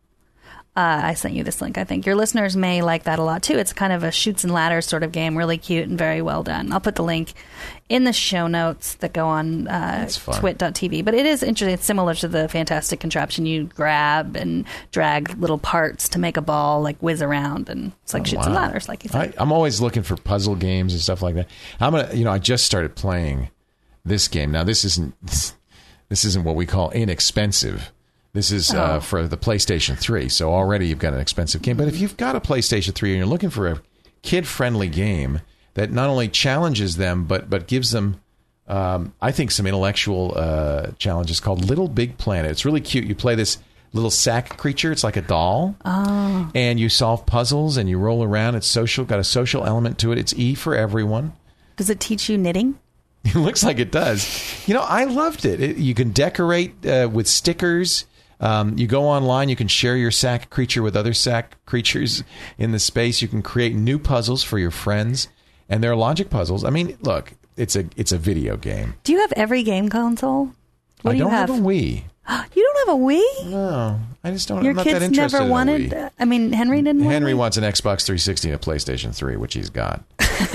Uh, I sent you this link, I think. Your listeners may like that a lot, too. It's kind of a shoots and ladders sort of game, really cute and very well done. I'll put the link in the show notes that go on uh, twit dot t v. But it is interesting. It's similar to the Fantastic Contraption. You grab and drag little parts to make a ball, like whiz around, and it's like Oh, shoots and wow. ladders, like you said. I, I'm always looking for puzzle games and stuff like that. I'm gonna, you know, I just started playing this game. Now, this isn't this isn't what we call inexpensive. This is uh, Oh. for the PlayStation three, so already you've got an expensive game. But if you've got a PlayStation three and you're looking for a kid-friendly game that not only challenges them but but gives them, um, I think, some intellectual uh, challenges, called Little Big Planet. It's really cute. You play this little sack creature. It's like a doll. Oh. And you solve puzzles and you roll around. It's social, got a social element to it. It's E for everyone. Does it teach you knitting? It looks like it does. You know, I loved it. it you can decorate uh, with stickers. Um, you go online, you can share your sack creature with other sack creatures in the space. You can create new puzzles for your friends. And they're logic puzzles. I mean, look, it's a it's a video game. Do you have every game console? What I do you don't have? have a Wii. You don't have a Wii? No, I just don't. Your I'm not that kids interested never in a wanted. Wii. I mean, Henry didn't. want Henry one? wants an Xbox three sixty and a PlayStation three, which he's got.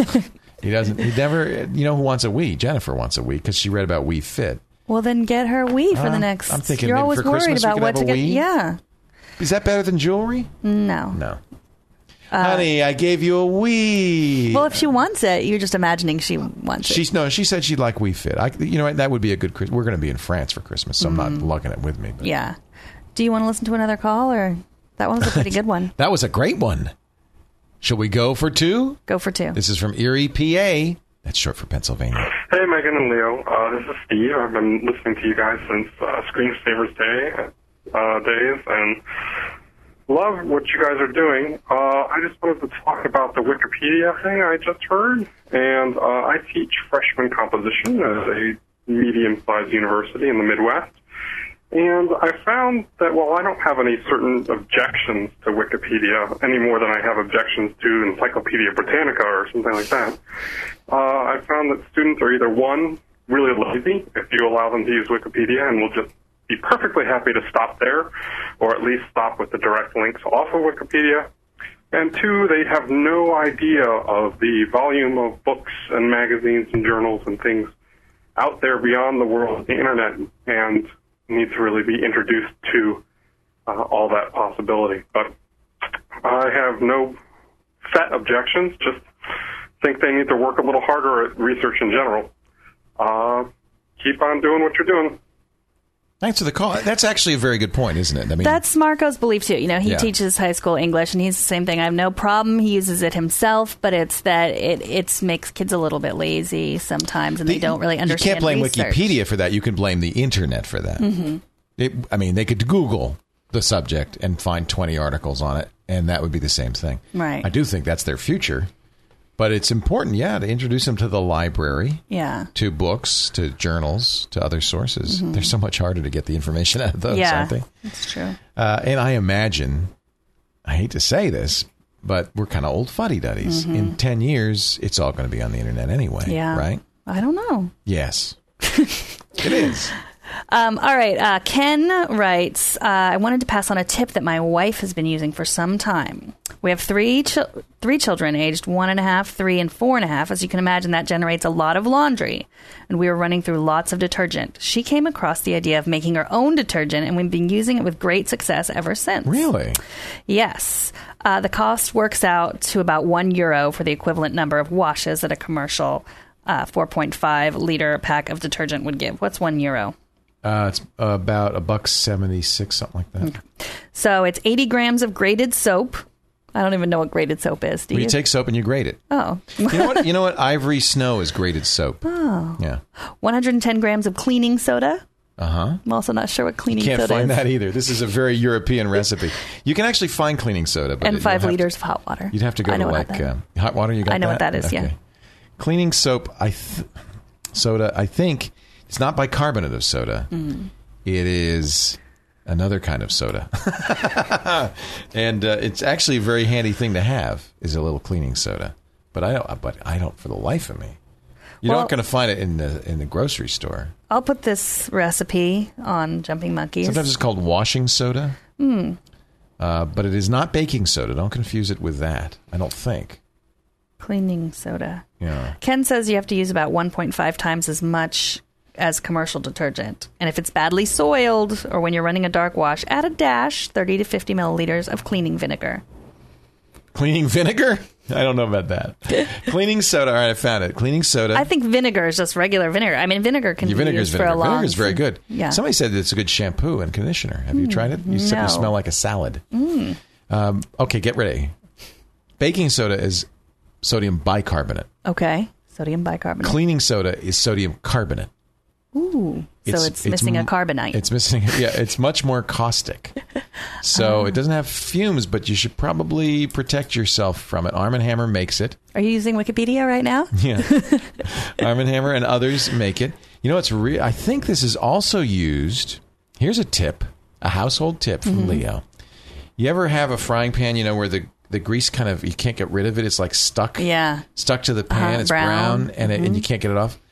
He doesn't. He never. You know who wants a Wii? Jennifer wants a Wii because she read about Wii Fit. Well, then get her Wii for Uh, the next. I'm thinking You're maybe always for worried Christmas we about could what have to a get. Wii? Yeah. Is that better than jewelry? No. No. Uh, Honey, I gave you a Wii. Well, if she wants it, you're just imagining she wants it. She's no. She said she'd like Wii Fit. I, you know what? That would be a good. Chris- We're going to be in France for Christmas, so I'm not lugging it with me. But. Yeah. Do you want to listen to another call, or that one was a pretty good one? That was a great one. Shall we go for two? Go for two. This is from Erie, P A. That's short for Pennsylvania. Hey, Megan and Leo. Uh, this is Steve. I've been listening to you guys since uh, Screensavers Day uh, days, and love what you guys are doing. Uh, I just wanted to talk about the Wikipedia thing I just heard. And uh, I teach freshman composition at a medium-sized university in the Midwest. And I found that while I don't have any certain objections to Wikipedia any more than I have objections to Encyclopedia Britannica or something like that, uh, I found that students are either, one, really lazy if you allow them to use Wikipedia and will just be perfectly happy to stop there, or at least stop with the direct links off of Wikipedia. And two, they have no idea of the volume of books and magazines and journals and things out there beyond the world of the internet, and need to really be introduced to uh, all that possibility. But I have no set objections, just think they need to work a little harder at research in general. Uh, keep on doing what you're doing. Thanks for the call. That's actually a very good point, isn't it? I mean, That's Marco's belief, too. You know, he Yeah. teaches high school English, and he's the same thing. I have no problem. He uses it himself, but it's that it it's makes kids a little bit lazy sometimes, and they don't really understand You can't blame research. Wikipedia for that. You can blame the internet for that. Mhm. It, I mean, they could Google the subject and find twenty articles on it, and that would be the same thing. Right. I do think that's their future. But it's important, yeah, to introduce them to the library, Yeah. to books, to journals, to other sources. Mhm. They're so much harder to get the information out of those, yeah, aren't they? that's true. Uh, and I imagine, I hate to say this, but we're kind of old fuddy-duddies. Mhm. In ten years, it's all going to be on the internet anyway, Yeah. right? I don't know. Yes. It is. Um, all right. Uh, Ken writes, uh, I wanted to pass on a tip that my wife has been using for some time. We have three ch- three children aged one and a half, three, and four and a half. As you can imagine, that generates a lot of laundry. And we were running through lots of detergent. She came across the idea of making her own detergent, and we've been using it with great success ever since. Really? Yes. Uh, the cost works out to about one euro for the equivalent number of washes that a commercial uh, four point five liter pack of detergent would give. What's one euro? Uh, it's about a buck seventy-six, something like that. Okay. So it's eighty grams of grated soap. I don't even know what grated soap is. Do Well, you? you take soap and you grate it. Oh. You know what? You know what? Ivory Snow is grated soap. Oh. Yeah. one hundred ten grams of cleaning soda. Uh-huh. I'm also not sure what cleaning You can't soda find is. that either. This is a very European recipe. You can actually find cleaning soda. But And it- five you'll have liters to- of hot water. You'd have to go I know to what like that- uh, hot water. You got I know that? what that is, yeah. Cleaning soap, I th- soda, I think it's not bicarbonate of soda. Mm. It is another kind of soda. And uh, it's actually a very handy thing to have is a little cleaning soda. But I don't, but I don't for the life of me. You're Well- not going to find it in the in the grocery store. I'll put this recipe on Jumping Monkeys. Sometimes it's called washing soda. Mm. Uh, but it is not baking soda. Don't confuse it with that. I don't think. Cleaning soda. Yeah. Ken says you have to use about one point five times as much as commercial detergent. And if it's badly soiled or when you're running a dark wash, add a dash, thirty to fifty milliliters of cleaning vinegar. Cleaning vinegar? I don't know about that. Cleaning soda. All right, I found it. Cleaning soda. I think vinegar is just regular vinegar. I mean, vinegar can Your be vinegar is used vinegar. for a long... Vinegar is very good. Yeah. Somebody said it's a good shampoo and conditioner. Have you Mm, tried it? You said no. you smell like a salad. Mm. Um, okay, get ready. Baking soda is sodium bicarbonate. Okay. Sodium bicarbonate. Cleaning soda is sodium carbonate. Ooh. So It's- it's, it's missing a m- carbonite. It's missing. Yeah, it's much more caustic. So it doesn't have fumes, but you should probably protect yourself from it. Arm and Hammer makes it. Are you using Wikipedia right now? Yeah. Arm and Hammer and others make it. You know, it's re- I think this is also used. Here's a tip, a household tip from Mhm. Leo. You ever have a frying pan, you know, where the, the grease kind of, you can't get rid of it. It's like stuck. Yeah. Stuck to the pan. Uh-huh, it's brown. brown, and, it, and you can't get it off.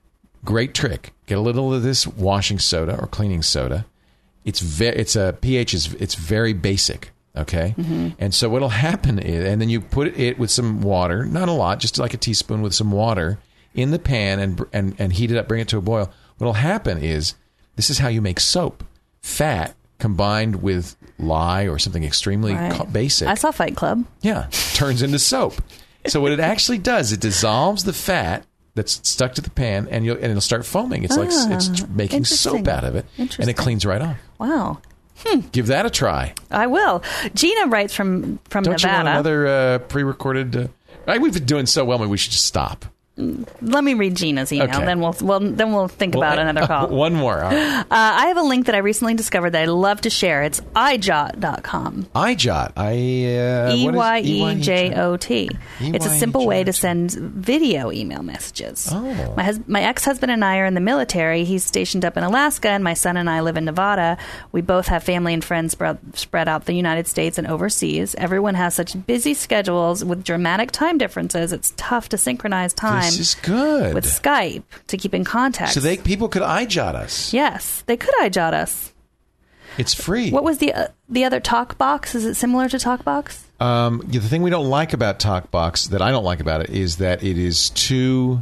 Great trick. Get a little of this washing soda or cleaning soda. It's ve- it's a pH is it's very basic, okay? Mhm. And so what'll happen is, and then you put it with some water, not a lot, just like a teaspoon with some water in the pan and and and heat it up, bring it to a boil. What'll happen is this is how you make soap. Fat combined with lye or something extremely Right. co- basic. I saw Fight Club. Yeah, turns into soap. So what it actually does, it dissolves the fat that's stuck to the pan, and you'll and it'll start foaming. It's like Ah, it's making soap interesting. out of it, and Interesting. it cleans right off. Wow. Give that a try. I will. Gina writes from, from Don't you want Nevada. another uh, pre-recorded? Uh, right, we've been doing so well, maybe we should just stop. Let me read Gina's email. Okay. Then we'll, we'll then we'll think Well, about another call. One more. All right. Uh, I have a link that I recently discovered that I'd love to share. It's i jot dot com. iJot. I uh, E what is Y E J O T. It's a E Y E simple way to send video email messages. Oh. My, hus- my ex-husband and I are in the military. He's stationed up in Alaska, and my son and I live in Nevada. We both have family and friends spread, spread out the United States and overseas. Everyone has such busy schedules with dramatic time differences. It's tough to synchronize time This is good. with Skype to keep in contact. So they people could iJot us. Yes, they could iJot us. It's free. What was the uh, the other TalkBox? Is it similar to TalkBox? Um, yeah, the thing we don't like about TalkBox, that I don't like about it, is that it is too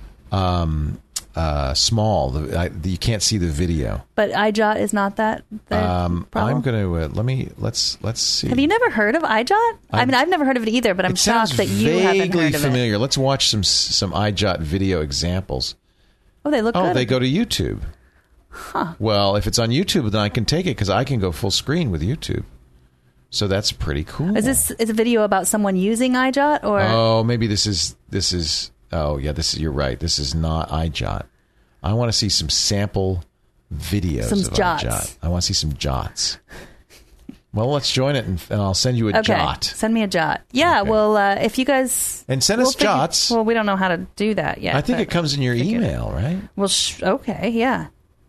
um, uh, small. The, I, the, you can't see the video. But iJot is not that. that Um, problem? I'm going to uh, let me let's let's see. Have you never heard of iJot? I I'm- mean, I've never heard of it either, but I'm it sounds shocked that you haven't vaguely heard of familiar. it. Let's watch some some iJot video examples. Oh, they look Oh, good. they go to YouTube. Huh. Well, if it's on YouTube, then I can take it because I can go full screen with YouTube. So that's pretty cool. Is this is a video about someone using iJot or? Oh, maybe this is this is. Oh, yeah. This is. You're right. This is not iJot. I want to see some sample videos Some of jots. iJot. I want to see some jots. Well, let's join it, and, and I'll send you a okay, jot. send me a jot. Yeah, well, uh, if you guys And send we'll us figure- jots. Well, we don't know how to do that yet. I think but it comes in your figure it. email, right? Well, sh- okay, yeah.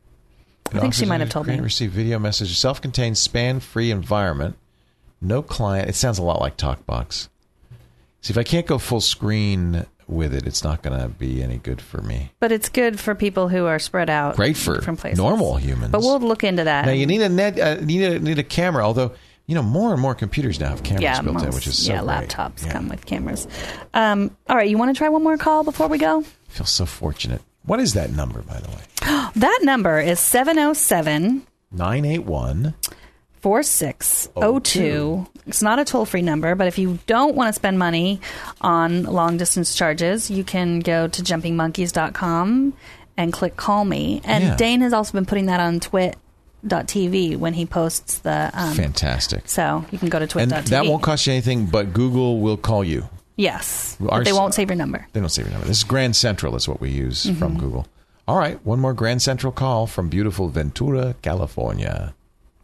I think she might have told me. Receive video message. Self-contained, span-free environment. No client. It sounds a lot like TalkBox. See, if I can't go full screen with it, it's not going to be any good for me. But it's good for people who are spread out. Great for different places. normal humans. But we'll look into that. Now you need a net, uh, need a need a camera. Although you know more and more computers now have cameras yeah, built in, most- which is so yeah, great. laptops Yeah. come with cameras. Um, all right, you want to try one more call before we go? I feel so fortunate. What is that number, by the way? That number is seven oh seven Nine eight one. four six oh two. It's not a toll-free number, but if you don't want to spend money on long-distance charges, you can go to jumping monkeys dot com and click Call Me. And Yeah. Dane has also been putting that on twit dot t v when he posts the... Um, Fantastic. So you can go to twit And dot t v. that won't cost you anything, but Google will call you. Yes, Our but they s- won't save your number. They don't save your number. This is Grand Central is what we use Mhm. from Google. All right, one more Grand Central call from beautiful Ventura, California.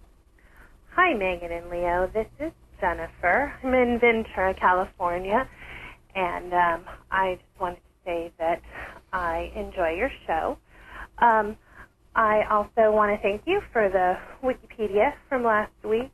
Hi, Megan and Leo. This is Jennifer. I'm in Ventura, California, and um, I just wanted to say that I enjoy your show. Um, I also want to thank you for the Wikipedia from last week.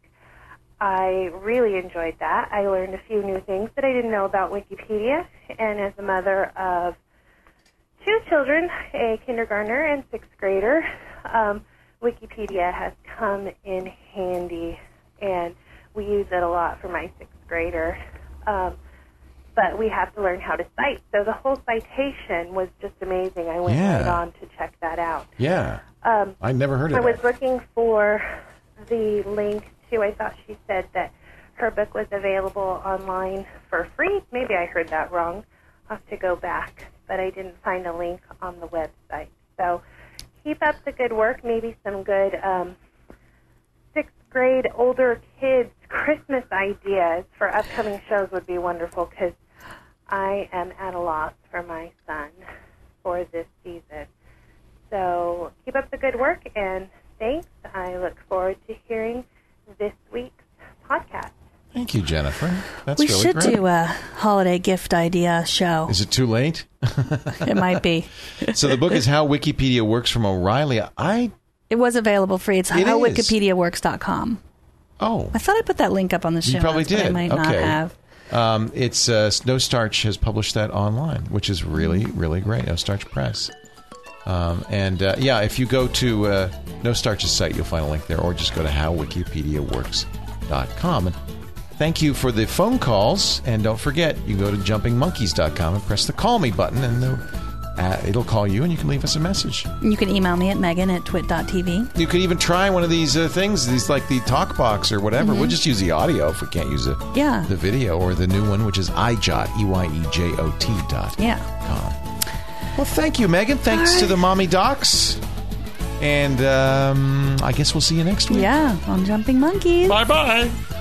I really enjoyed that. I learned a few new things that I didn't know about Wikipedia, and as a mother of two children, a kindergartner and sixth grader, um, Wikipedia has come in handy, and we use it a lot for my sixth grader. Um, but we have to learn how to cite. So the whole citation was just amazing. I went Yeah. right on to check that out. Yeah. Um, I never heard of I that. was looking for the link to, I thought she said that her book was available online for free. Maybe I heard that wrong. I'll have to go back, but I didn't find a link on the website. So keep up the good work. Maybe some good um, sixth grade older kids Christmas ideas for upcoming shows would be wonderful, because I am at a loss for my son for this season. So keep up the good work, and thanks. I look forward to hearing this week's podcast. Thank you, Jennifer. That's we really should great. do a holiday gift idea show. Is it too late? It might be. So the book is How Wikipedia Works from O'Reilly. I It was available free. It's It how is. wikipedia works dot com. Oh. I thought I put that link up on the show. You probably notes, but did. I might okay. not have. Um, it's uh, No Starch has published that online, which is really, really great. No Starch Press. Um, and uh, yeah, if you go to uh, No Starch's site, you'll find a link there, or just go to how wikipedia works dot com. And thank you for the phone calls. And don't forget, you go to jumping monkeys dot com and press the call me button, and uh, it'll call you, and you can leave us a message. You can email me at megan at twit dot t v. You could even try one of these uh, things, these like the talk box or whatever. Mhm. We'll just use the audio if we can't use it. Yeah. The video, or the new one, which is iJot, E Y E J O T dot Yeah. com. Well, thank you, Megan. Thanks to the Mommy Docs. And um, I guess we'll see you next week. Yeah, on Jumping Monkeys. Bye-bye.